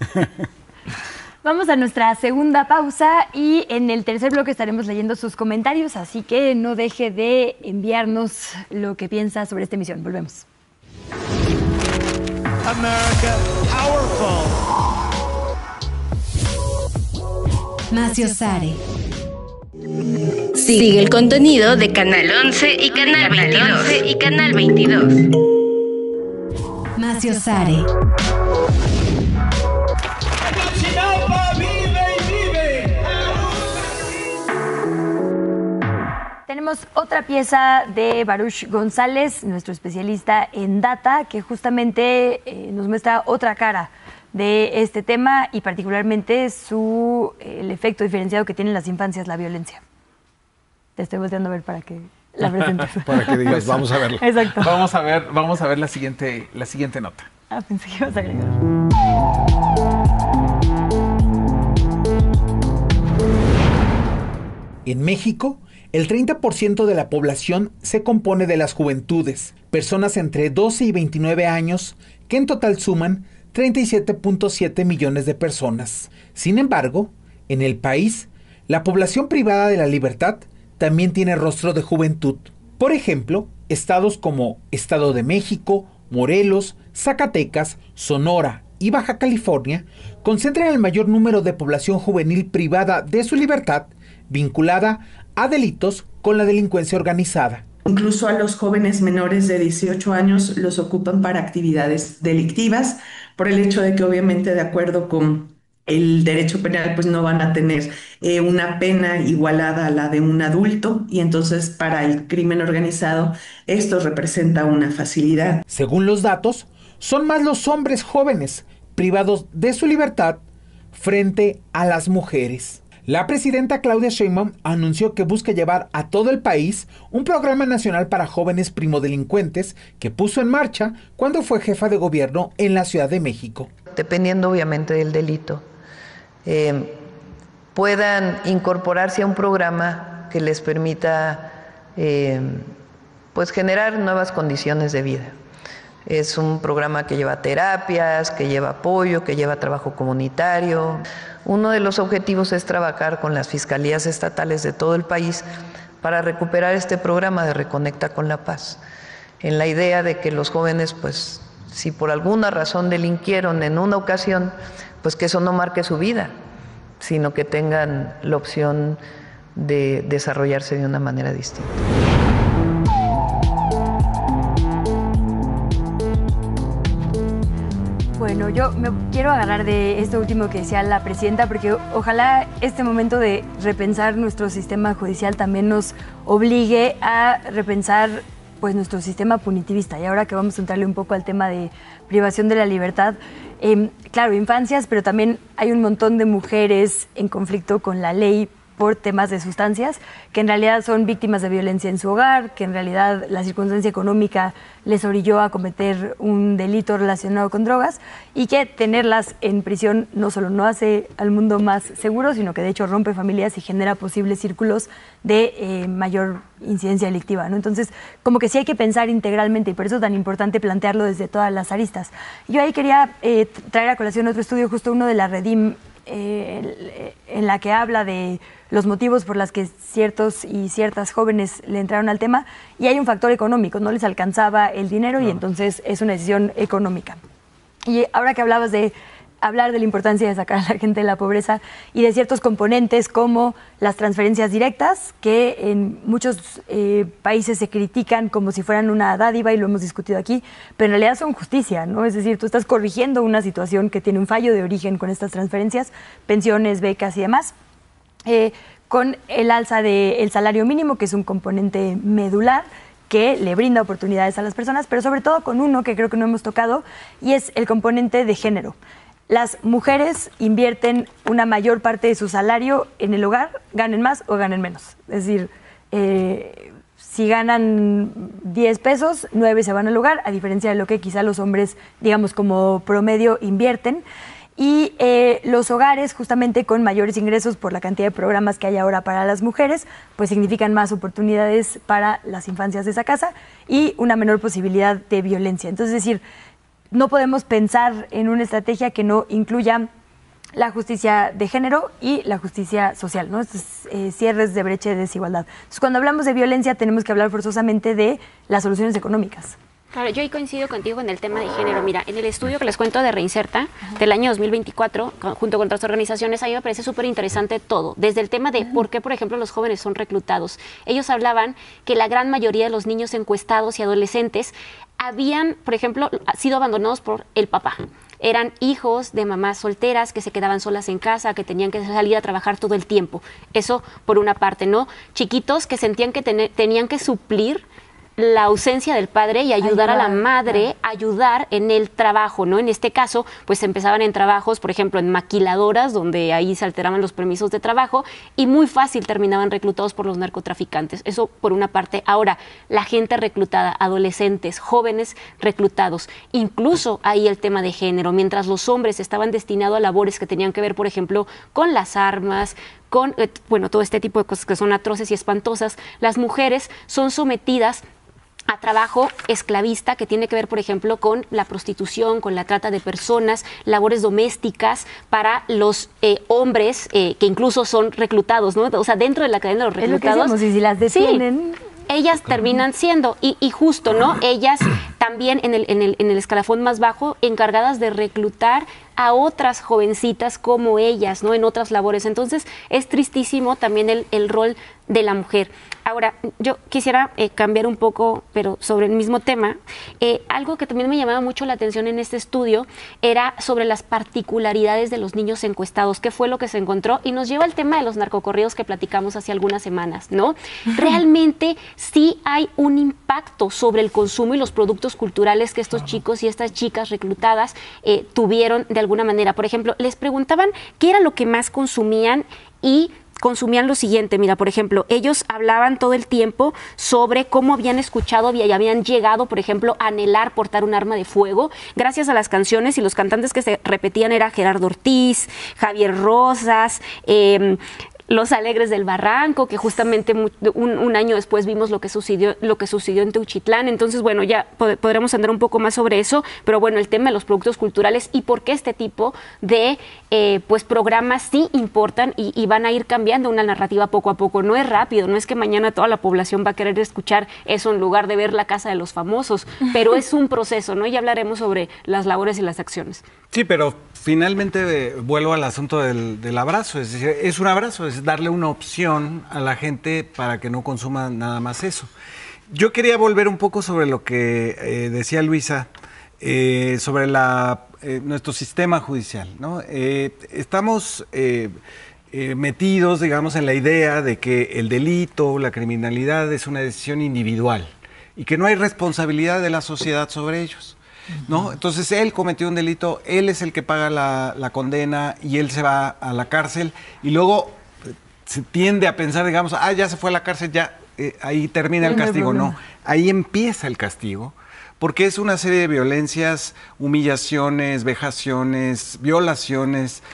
Speaker 8: Vamos a nuestra segunda pausa y en el tercer bloque estaremos leyendo sus comentarios, así que no deje de enviarnos lo que piensa sobre esta emisión. Volvemos.
Speaker 1: America Powerful. Maciosare. Sigue el contenido de Canal once y Canal veintidós. y Canal veintidós. Maciosare.
Speaker 8: Tenemos otra pieza de Baruch González, nuestro especialista en data, que justamente eh, nos muestra otra cara de este tema y particularmente su, el efecto diferenciado que tiene en las infancias la violencia. Te estoy volteando a ver para que la presentes.
Speaker 10: Para que digas, vamos a verlo.
Speaker 8: Exacto.
Speaker 9: Vamos a ver, vamos a ver la siguiente, la siguiente nota.
Speaker 8: Ah, pensé que ibas a agregar.
Speaker 14: En México, el treinta por ciento de la población se compone de las juventudes, personas entre doce y veintinueve años, que en total suman treinta y siete punto siete millones de personas. Sin embargo, en el país, la población privada de la libertad también tiene rostro de juventud. Por ejemplo, estados como Estado de México, Morelos, Zacatecas, Sonora y Baja California concentran el mayor número de población juvenil privada de su libertad vinculada a delitos con la delincuencia organizada.
Speaker 16: Incluso a los jóvenes menores de dieciocho años los ocupan para actividades delictivas, por el hecho de que obviamente de acuerdo con el derecho penal pues no van a tener eh, una pena igualada a la de un adulto, y entonces para el crimen organizado esto representa una facilidad.
Speaker 14: Según los datos, son más los hombres jóvenes privados de su libertad frente a las mujeres. La presidenta Claudia Sheinbaum anunció que busca llevar a todo el país un programa nacional para jóvenes primodelincuentes que puso en marcha cuando fue jefa de gobierno en la Ciudad de México.
Speaker 20: Dependiendo obviamente del delito, eh, puedan incorporarse a un programa que les permita eh, pues generar nuevas condiciones de vida. Es un programa que lleva terapias, que lleva apoyo, que lleva trabajo comunitario. Uno de los objetivos es trabajar con las fiscalías estatales de todo el país para recuperar este programa de Reconecta con la Paz, en la idea de que los jóvenes, pues, si por alguna razón delinquieron en una ocasión, pues que eso no marque su vida, sino que tengan la opción de desarrollarse de una manera distinta.
Speaker 8: Bueno, yo me quiero agarrar de esto último que decía la presidenta, porque ojalá este momento de repensar nuestro sistema judicial también nos obligue a repensar pues nuestro sistema punitivista. Y ahora que vamos a entrarle un poco al tema de privación de la libertad, eh, claro, infancias, pero también hay un montón de mujeres en conflicto con la ley por temas de sustancias, que en realidad son víctimas de violencia en su hogar, que en realidad la circunstancia económica les orilló a cometer un delito relacionado con drogas, y que tenerlas en prisión no solo no hace al mundo más seguro, sino que de hecho rompe familias y genera posibles círculos de eh, mayor incidencia delictiva, ¿no? Entonces, como que sí hay que pensar integralmente, y por eso es tan importante plantearlo desde todas las aristas. Yo ahí quería eh, traer a colación otro estudio, justo uno de la Redim, eh, en la que habla de los motivos por los que ciertos y ciertas jóvenes le entraron al tema, y hay un factor económico, no les alcanzaba el dinero, no. Y entonces es una decisión económica. Y ahora que hablabas de hablar de la importancia de sacar a la gente de la pobreza y de ciertos componentes como las transferencias directas, que en muchos eh, países se critican como si fueran una dádiva, y lo hemos discutido aquí, pero en realidad son justicia, ¿no? Es decir, tú estás corrigiendo una situación que tiene un fallo de origen con estas transferencias, pensiones, becas y demás. Eh, con el alza del salario mínimo, que es un componente medular que le brinda oportunidades a las personas, pero sobre todo con uno que creo que no hemos tocado, y es el componente de género. Las mujeres invierten una mayor parte de su salario en el hogar, ganen más o ganen menos. Es decir, eh, si ganan diez pesos, nueve se van al hogar, a diferencia de lo que quizá los hombres, digamos, como promedio invierten. Y eh, los hogares, justamente con mayores ingresos por la cantidad de programas que hay ahora para las mujeres, pues significan más oportunidades para las infancias de esa casa y una menor posibilidad de violencia. Entonces, es decir, no podemos pensar en una estrategia que no incluya la justicia de género y la justicia social, ¿no? Estos eh, cierres de brecha de desigualdad. Entonces, cuando hablamos de violencia, tenemos que hablar forzosamente de las soluciones económicas.
Speaker 11: Claro, yo ahí coincido contigo en el tema de género. Mira, en el estudio que les cuento de Reinserta, del año dos mil veinticuatro, junto con otras organizaciones, a mí me parece súper interesante todo. Desde el tema de por qué, por ejemplo, los jóvenes son reclutados. Ellos hablaban que la gran mayoría de los niños encuestados y adolescentes habían, por ejemplo, sido abandonados por el papá. Eran hijos de mamás solteras que se quedaban solas en casa, que tenían que salir a trabajar todo el tiempo. Eso por una parte, ¿no? Chiquitos que sentían que ten- tenían que suplir la ausencia del padre y ayudar, ayudar a la madre a ayudar en el trabajo, ¿no? En este caso, pues empezaban en trabajos, por ejemplo, en maquiladoras, donde ahí se alteraban los permisos de trabajo, y muy fácil terminaban reclutados por los narcotraficantes. Eso por una parte. Ahora, la gente reclutada, adolescentes, jóvenes reclutados, incluso ahí el tema de género, mientras los hombres estaban destinados a labores que tenían que ver, por ejemplo, con las armas, con, eh, bueno, todo este tipo de cosas que son atroces y espantosas, las mujeres son sometidas a trabajo esclavista que tiene que ver, por ejemplo, con la prostitución, con la trata de personas, labores domésticas para los eh, hombres eh, que incluso son reclutados, ¿no? O sea, dentro de la cadena de los reclutados.
Speaker 8: Es lo que decíamos, y si las detienen...
Speaker 11: Sí, ellas terminan siendo, y, y justo, ¿no? Ellas también en el, en, el, en el escalafón más bajo, encargadas de reclutar a otras jovencitas como ellas, ¿no? En otras labores. Entonces, es tristísimo también el, el rol de la mujer. Ahora, yo quisiera eh, cambiar un poco, pero sobre el mismo tema. Eh, algo que también me llamaba mucho la atención en este estudio era sobre las particularidades de los niños encuestados, qué fue lo que se encontró, y nos lleva al tema de los narcocorridos que platicamos hace algunas semanas, ¿no? Realmente sí hay un impacto sobre el consumo y los productos culturales que estos chicos y estas chicas reclutadas eh, tuvieron de alguna manera. Por ejemplo, les preguntaban qué era lo que más consumían y consumían lo siguiente. Mira, por ejemplo, ellos hablaban todo el tiempo sobre cómo habían escuchado y habían llegado, por ejemplo, a anhelar portar un arma de fuego gracias a las canciones, y los cantantes que se repetían era Gerardo Ortiz, Javier Rosas, eh, Los Alegres del Barranco, que justamente un, un año después vimos lo que sucedió, lo que sucedió en Teuchitlán. Entonces, bueno, ya pod podremos andar un poco más sobre eso, pero bueno, el tema de los productos culturales y por qué este tipo de eh, pues programas sí importan y, y van a ir cambiando una narrativa poco a poco. No es rápido, no es que mañana toda la población va a querer escuchar eso en lugar de ver La Casa de los Famosos, pero es un proceso, ¿no? Ya hablaremos sobre las labores y las acciones.
Speaker 10: Sí, pero finalmente eh, vuelvo al asunto del, del abrazo, es decir, es un abrazo, es darle una opción a la gente para que no consuma nada más eso. Yo quería volver un poco sobre lo que eh, decía Luisa, eh, sobre la, eh, nuestro sistema judicial, ¿no? Eh, estamos eh, eh, metidos, digamos, en la idea de que el delito, la criminalidad es una decisión individual y que no hay responsabilidad de la sociedad sobre ellos, ¿no? Entonces él cometió un delito, él es el que paga la, la condena y él se va a la cárcel, y luego se tiende a pensar, digamos, ah, ya se fue a la cárcel, ya eh, ahí termina el castigo. No, ahí empieza el castigo, porque es una serie de violencias, humillaciones, vejaciones, violaciones,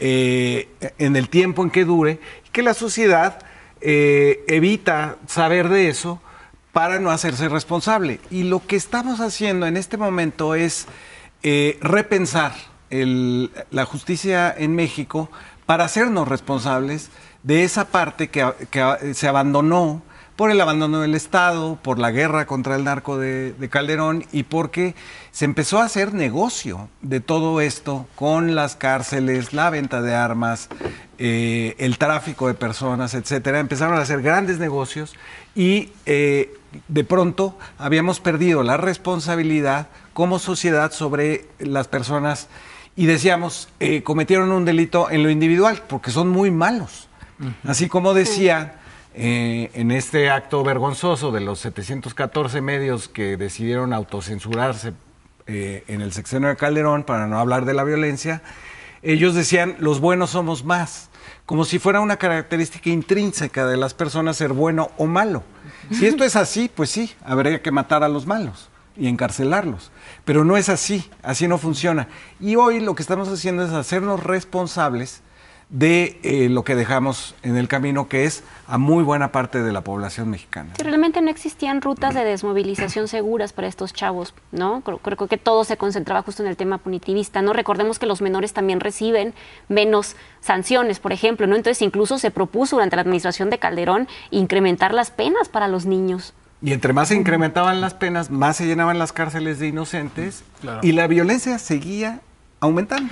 Speaker 10: eh, en el tiempo en que dure, que la sociedad eh, evita saber de eso para no hacerse responsable. Y lo que estamos haciendo en este momento es eh, repensar el, la justicia en México para hacernos responsables de esa parte que, que se abandonó por el abandono del Estado, por la guerra contra el narco de, de Calderón, y porque se empezó a hacer negocio de todo esto con las cárceles, la venta de armas, eh, el tráfico de personas, etcétera. Empezaron a hacer grandes negocios y eh, de pronto habíamos perdido la responsabilidad como sociedad sobre las personas, y decíamos, eh, cometieron un delito en lo individual porque son muy malos. Uh-huh. Así como decía eh, en este acto vergonzoso de los setecientos catorce medios que decidieron autocensurarse eh, en el sexenio de Calderón para no hablar de la violencia, ellos decían, los buenos somos más, como si fuera una característica intrínseca de las personas ser bueno o malo. Si esto es así, pues sí, habría que matar a los malos y encarcelarlos, pero no es así, así no funciona. Y hoy lo que estamos haciendo es hacernos responsables de eh, lo que dejamos en el camino, que es a muy buena parte de la población mexicana.
Speaker 11: Sí, realmente no existían rutas de desmovilización seguras para estos chavos, ¿no? Creo, creo que todo se concentraba justo en el tema punitivista, ¿no? Recordemos que los menores también reciben menos sanciones, por ejemplo, ¿no? Entonces incluso se propuso durante la administración de Calderón incrementar las penas para los niños.
Speaker 10: Y entre más se incrementaban las penas, más se llenaban las cárceles de inocentes, claro, y la violencia seguía aumentando.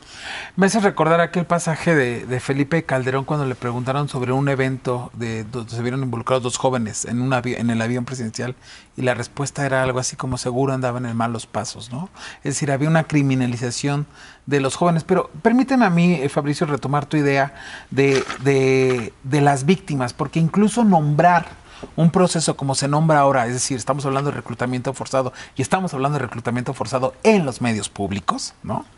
Speaker 9: Me hace recordar aquel pasaje de, de Felipe Calderón cuando le preguntaron sobre un evento de, donde se vieron involucrados dos jóvenes en, un en el avión presidencial, y la respuesta era algo así como seguro andaban en malos pasos, ¿no? Es decir, había una criminalización de los jóvenes. Pero permíteme a mí, Fabricio, retomar tu idea de, de, de las víctimas, porque incluso nombrar un proceso como se nombra ahora, es decir, estamos hablando de reclutamiento forzado y estamos hablando de reclutamiento forzado en los medios públicos, ¿no?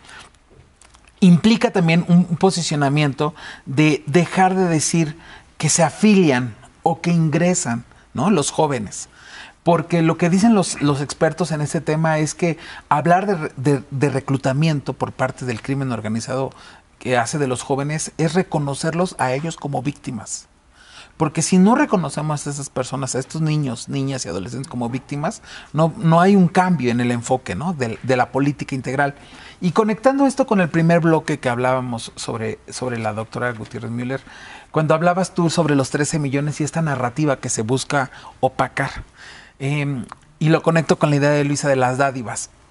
Speaker 9: Implica también un posicionamiento de dejar de decir que se afilian o que ingresan, ¿no?, los jóvenes. Porque lo que dicen los, los expertos en este tema es que hablar de, de, de reclutamiento por parte del crimen organizado que hace de los jóvenes es reconocerlos a ellos como víctimas. Porque si no reconocemos a esas personas, a estos niños, niñas y adolescentes como víctimas, no, no hay un cambio en el enfoque, ¿no?, de, de la política integral. Y conectando esto con el primer bloque que hablábamos sobre, sobre la doctora Gutiérrez Müller, cuando hablabas tú sobre los trece millones y esta narrativa que se busca opacar, eh, y lo conecto con la idea de Luisa de las dádivas.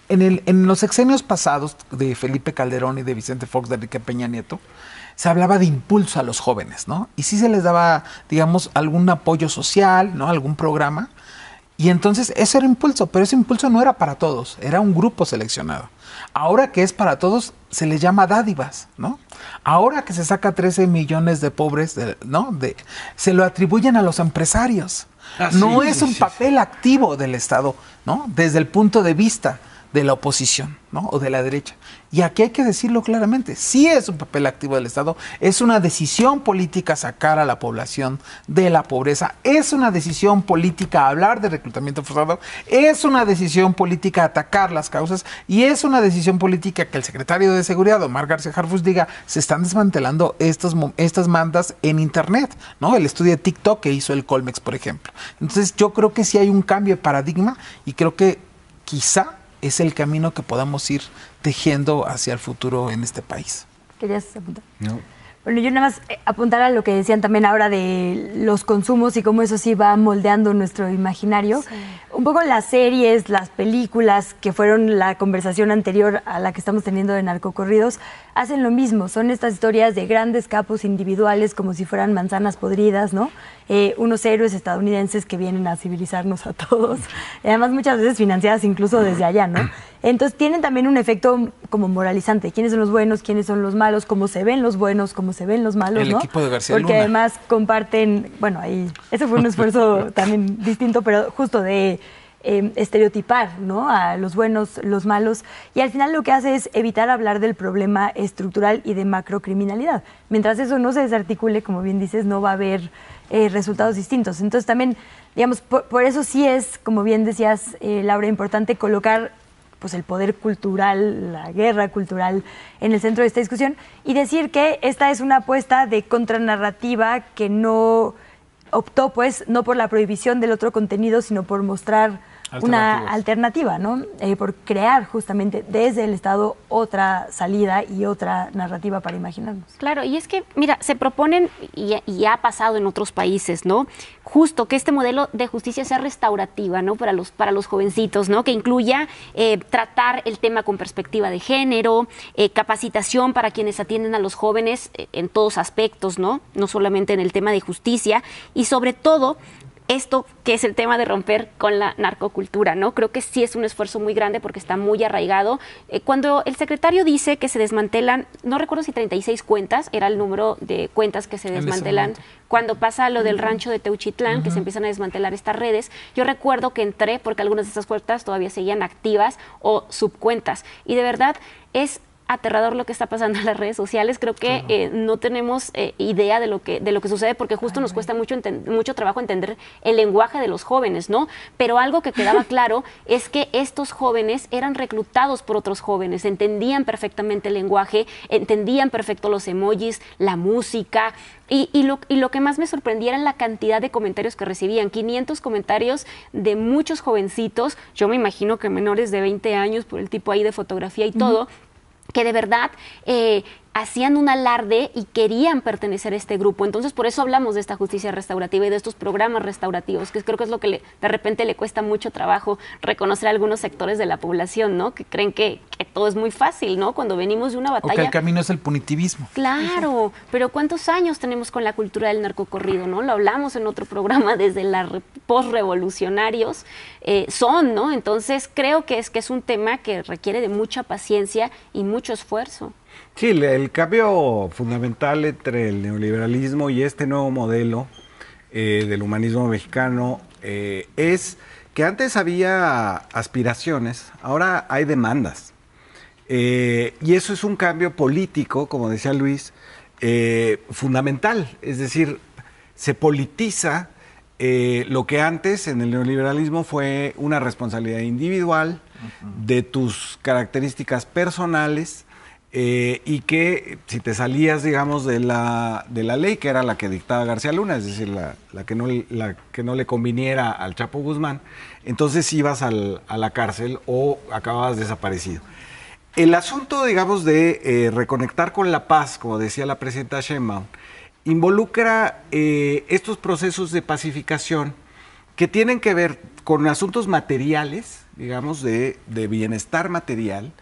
Speaker 9: en, el, en los sexenios pasados de Felipe Calderón y de Vicente Fox, de Enrique Peña Nieto, se hablaba de impulso a los jóvenes, ¿no? Y sí se les daba, digamos, algún apoyo social, ¿no? Algún programa. Y entonces ese era impulso, pero ese impulso no era para todos, era un grupo seleccionado. Ahora que es para todos, se les llama dádivas, ¿no? Ahora que se saca trece millones de pobres, de, ¿no? De, se lo atribuyen a los empresarios. Ah, no sí, es sí, un sí, papel sí. activo del Estado, ¿no? Desde el punto de vista de la oposición, ¿no? O de la derecha. Y aquí hay que decirlo claramente, sí es un papel activo del Estado, es una decisión política sacar a la población de la pobreza, es una decisión política hablar de reclutamiento forzado, es una decisión política atacar las causas y es una decisión política que el secretario de Seguridad, Omar García Harfuch, diga, se están desmantelando estos, estas mandas en Internet, ¿no? El estudio de TikTok que hizo el Colmex, por ejemplo. Entonces yo creo que sí hay un cambio de paradigma y creo que quizá es el camino que podamos ir tejiendo hacia el futuro en este país.
Speaker 8: ¿Querías apuntar?
Speaker 10: No.
Speaker 8: Bueno, yo nada más eh, apuntar a lo que decían también ahora de los consumos y cómo eso sí va moldeando nuestro imaginario. Sí. Un poco las series, las películas que fueron la conversación anterior a la que estamos teniendo de narcocorridos, hacen lo mismo. Son estas historias de grandes capos individuales como si fueran manzanas podridas, ¿no? Eh, unos héroes estadounidenses que vienen a civilizarnos a todos. Y además muchas veces financiadas incluso desde allá, ¿no? Entonces tienen también un efecto como moralizante. ¿Quiénes son los buenos? ¿Quiénes son los malos? ¿Cómo se ven los buenos? ¿Cómo se ven los malos?
Speaker 9: El
Speaker 8: ¿no?
Speaker 9: equipo de García
Speaker 8: Porque
Speaker 9: Luna.
Speaker 8: además comparten, bueno, ahí, ese fue un esfuerzo también distinto, pero justo de eh, estereotipar, ¿no? A los buenos, los malos. Y al final lo que hace es evitar hablar del problema estructural y de macrocriminalidad. Mientras eso no se desarticule, como bien dices, no va a haber eh, resultados distintos. Entonces también, digamos, por, por eso sí es, como bien decías, eh, Laura, importante colocar pues el poder cultural, la guerra cultural en el centro de esta discusión y decir que esta es una apuesta de contranarrativa que no optó pues no por la prohibición del otro contenido, sino por mostrar una alternativa, ¿no? Eh, por crear justamente desde el Estado otra salida y otra narrativa para imaginarnos.
Speaker 11: Claro, y es que, mira, se proponen, y, y ha pasado en otros países, ¿no? Justo que este modelo de justicia sea restaurativa, ¿no? Para los, para los jovencitos, ¿no? Que incluya eh, tratar el tema con perspectiva de género, eh, capacitación para quienes atienden a los jóvenes eh, en todos aspectos, ¿no? No solamente en el tema de justicia, y sobre todo esto que es el tema de romper con la narcocultura, ¿no? Creo que sí es un esfuerzo muy grande porque está muy arraigado. Eh, cuando el secretario dice que se desmantelan, no recuerdo si treinta y seis cuentas, era el número de cuentas que se desmantelan cuando pasa lo del rancho de Teuchitlán, uh-huh. que se empiezan a desmantelar estas redes. Yo recuerdo que entré porque algunas de estas cuentas todavía seguían activas o subcuentas. Y de verdad es aterrador lo que está pasando en las redes sociales. Creo que eh, no tenemos eh, idea de lo que de lo que sucede porque justo Ay, nos cuesta mucho mucho trabajo entender el lenguaje de los jóvenes, ¿no? Pero algo que quedaba claro es que estos jóvenes eran reclutados por otros jóvenes, entendían perfectamente el lenguaje, entendían perfecto los emojis, la música. Y, y, lo, y lo que más me sorprendía era la cantidad de comentarios que recibían, quinientos comentarios de muchos jovencitos, yo me imagino que menores de veinte años por el tipo ahí de fotografía y todo, uh-huh. que de verdad eh, hacían un alarde y querían pertenecer a este grupo. Entonces, por eso hablamos de esta justicia restaurativa y de estos programas restaurativos, que creo que es lo que le, de repente le cuesta mucho trabajo reconocer a algunos sectores de la población, ¿no? Que creen que, que todo es muy fácil, ¿no? Cuando venimos de una batalla...
Speaker 9: O que el camino es el punitivismo.
Speaker 11: Claro, pero ¿cuántos años tenemos con la cultura del narcocorrido, no? Lo hablamos en otro programa desde la post-revolucionarios. Eh, son, ¿no? Entonces, creo que es, que es un tema que requiere de mucha paciencia y mucho esfuerzo.
Speaker 10: Sí, el cambio fundamental entre el neoliberalismo y este nuevo modelo eh, del humanismo mexicano eh, es que antes había aspiraciones, ahora hay demandas. Eh, y eso es un cambio político, como decía Luis, eh, fundamental. Es decir, se politiza eh, lo que antes en el neoliberalismo fue una responsabilidad individual uh-huh. de tus características personales. Eh, y que si te salías, digamos, de la, de la ley, que era la que dictaba García Luna, es decir, la, la, que, no, la que no le conviniera al Chapo Guzmán, entonces ibas al, a la cárcel o acababas desaparecido. El asunto, digamos, de eh, reconectar con la paz, como decía la presidenta Sheinbaum, involucra eh, estos procesos de pacificación que tienen que ver con asuntos materiales, digamos, de, de bienestar material,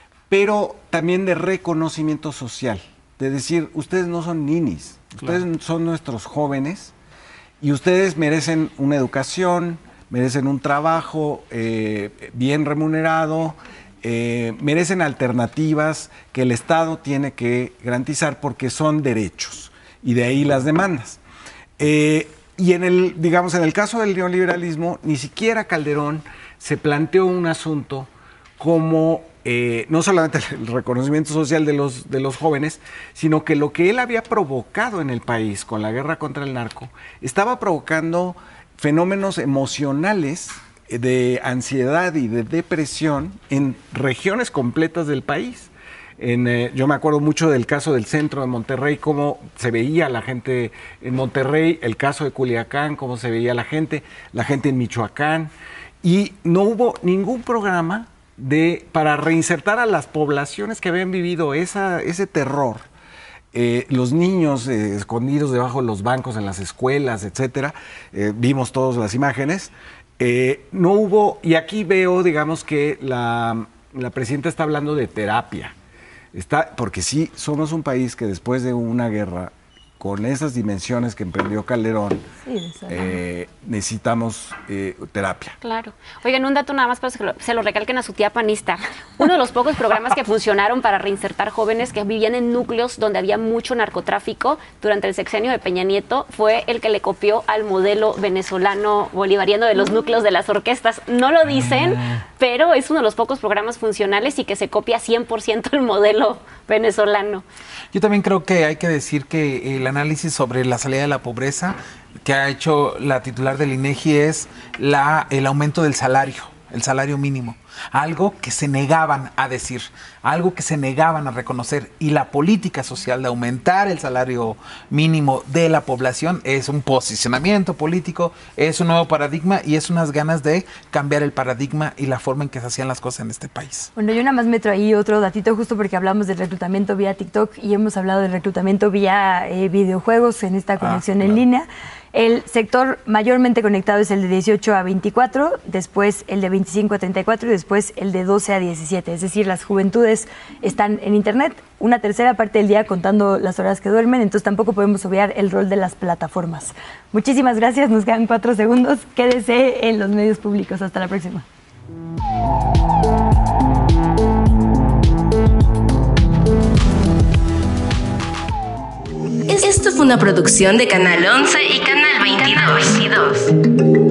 Speaker 10: pero también de reconocimiento social. De decir, ustedes no son ninis, ustedes claro. son nuestros jóvenes y ustedes merecen una educación, merecen un trabajo eh, bien remunerado, eh, merecen alternativas que el Estado tiene que garantizar porque son derechos, y de ahí las demandas. Eh, y en el, digamos, en el caso del neoliberalismo, ni siquiera Calderón se planteó un asunto como eh, no solamente el reconocimiento social de los, de los jóvenes, sino que lo que él había provocado en el país con la guerra contra el narco, estaba provocando fenómenos emocionales de ansiedad y de depresión en regiones completas del país. En, eh, yo me acuerdo mucho del caso del centro de Monterrey, cómo se veía la gente en Monterrey, el caso de Culiacán, cómo se veía la gente, la gente en Michoacán, y no hubo ningún programa de, para reinsertar a las poblaciones que habían vivido esa, ese terror. Eh, los niños eh, escondidos debajo de los bancos en las escuelas, etcétera, eh, vimos todas las imágenes. Eh, no hubo, y aquí veo, digamos, que la, la presidenta está hablando de terapia. Está, porque sí, somos un país que después de una guerra con esas dimensiones que emprendió Calderón, sí, eh, necesitamos eh, terapia.
Speaker 11: Claro. Oigan, un dato nada más para que lo, se lo recalquen a su tía panista. Uno de los pocos programas que funcionaron para reinsertar jóvenes que vivían en núcleos donde había mucho narcotráfico durante el sexenio de Peña Nieto fue el que le copió al modelo venezolano bolivariano de los núcleos de las orquestas. No lo dicen, pero es uno de los pocos programas funcionales y que se copia cien por ciento el modelo venezolano.
Speaker 9: Yo también creo que hay que decir que el análisis sobre la salida de la pobreza que ha hecho la titular del INEGI es la, el aumento del salario, el salario mínimo. Algo que se negaban a decir, algo que se negaban a reconocer. Y la política social de aumentar el salario mínimo de la población es un posicionamiento político, es un nuevo paradigma y es unas ganas de cambiar el paradigma y la forma en que se hacían las cosas en este país.
Speaker 8: Bueno, yo nada más meto ahí otro datito justo porque hablamos del reclutamiento vía TikTok y hemos hablado del reclutamiento vía eh, videojuegos en esta conexión ah, claro. en línea. El sector mayormente conectado es el de dieciocho a veinticuatro, después el de veinticinco a treinta y cuatro y después el de doce a diecisiete. Es decir, las juventudes están en Internet una tercera parte del día contando las horas que duermen, entonces tampoco podemos obviar el rol de las plataformas. Muchísimas gracias, nos quedan cuatro segundos. Quédese en los medios públicos. Hasta la próxima.
Speaker 1: Esto fue una producción de Canal once y Canal veintidós.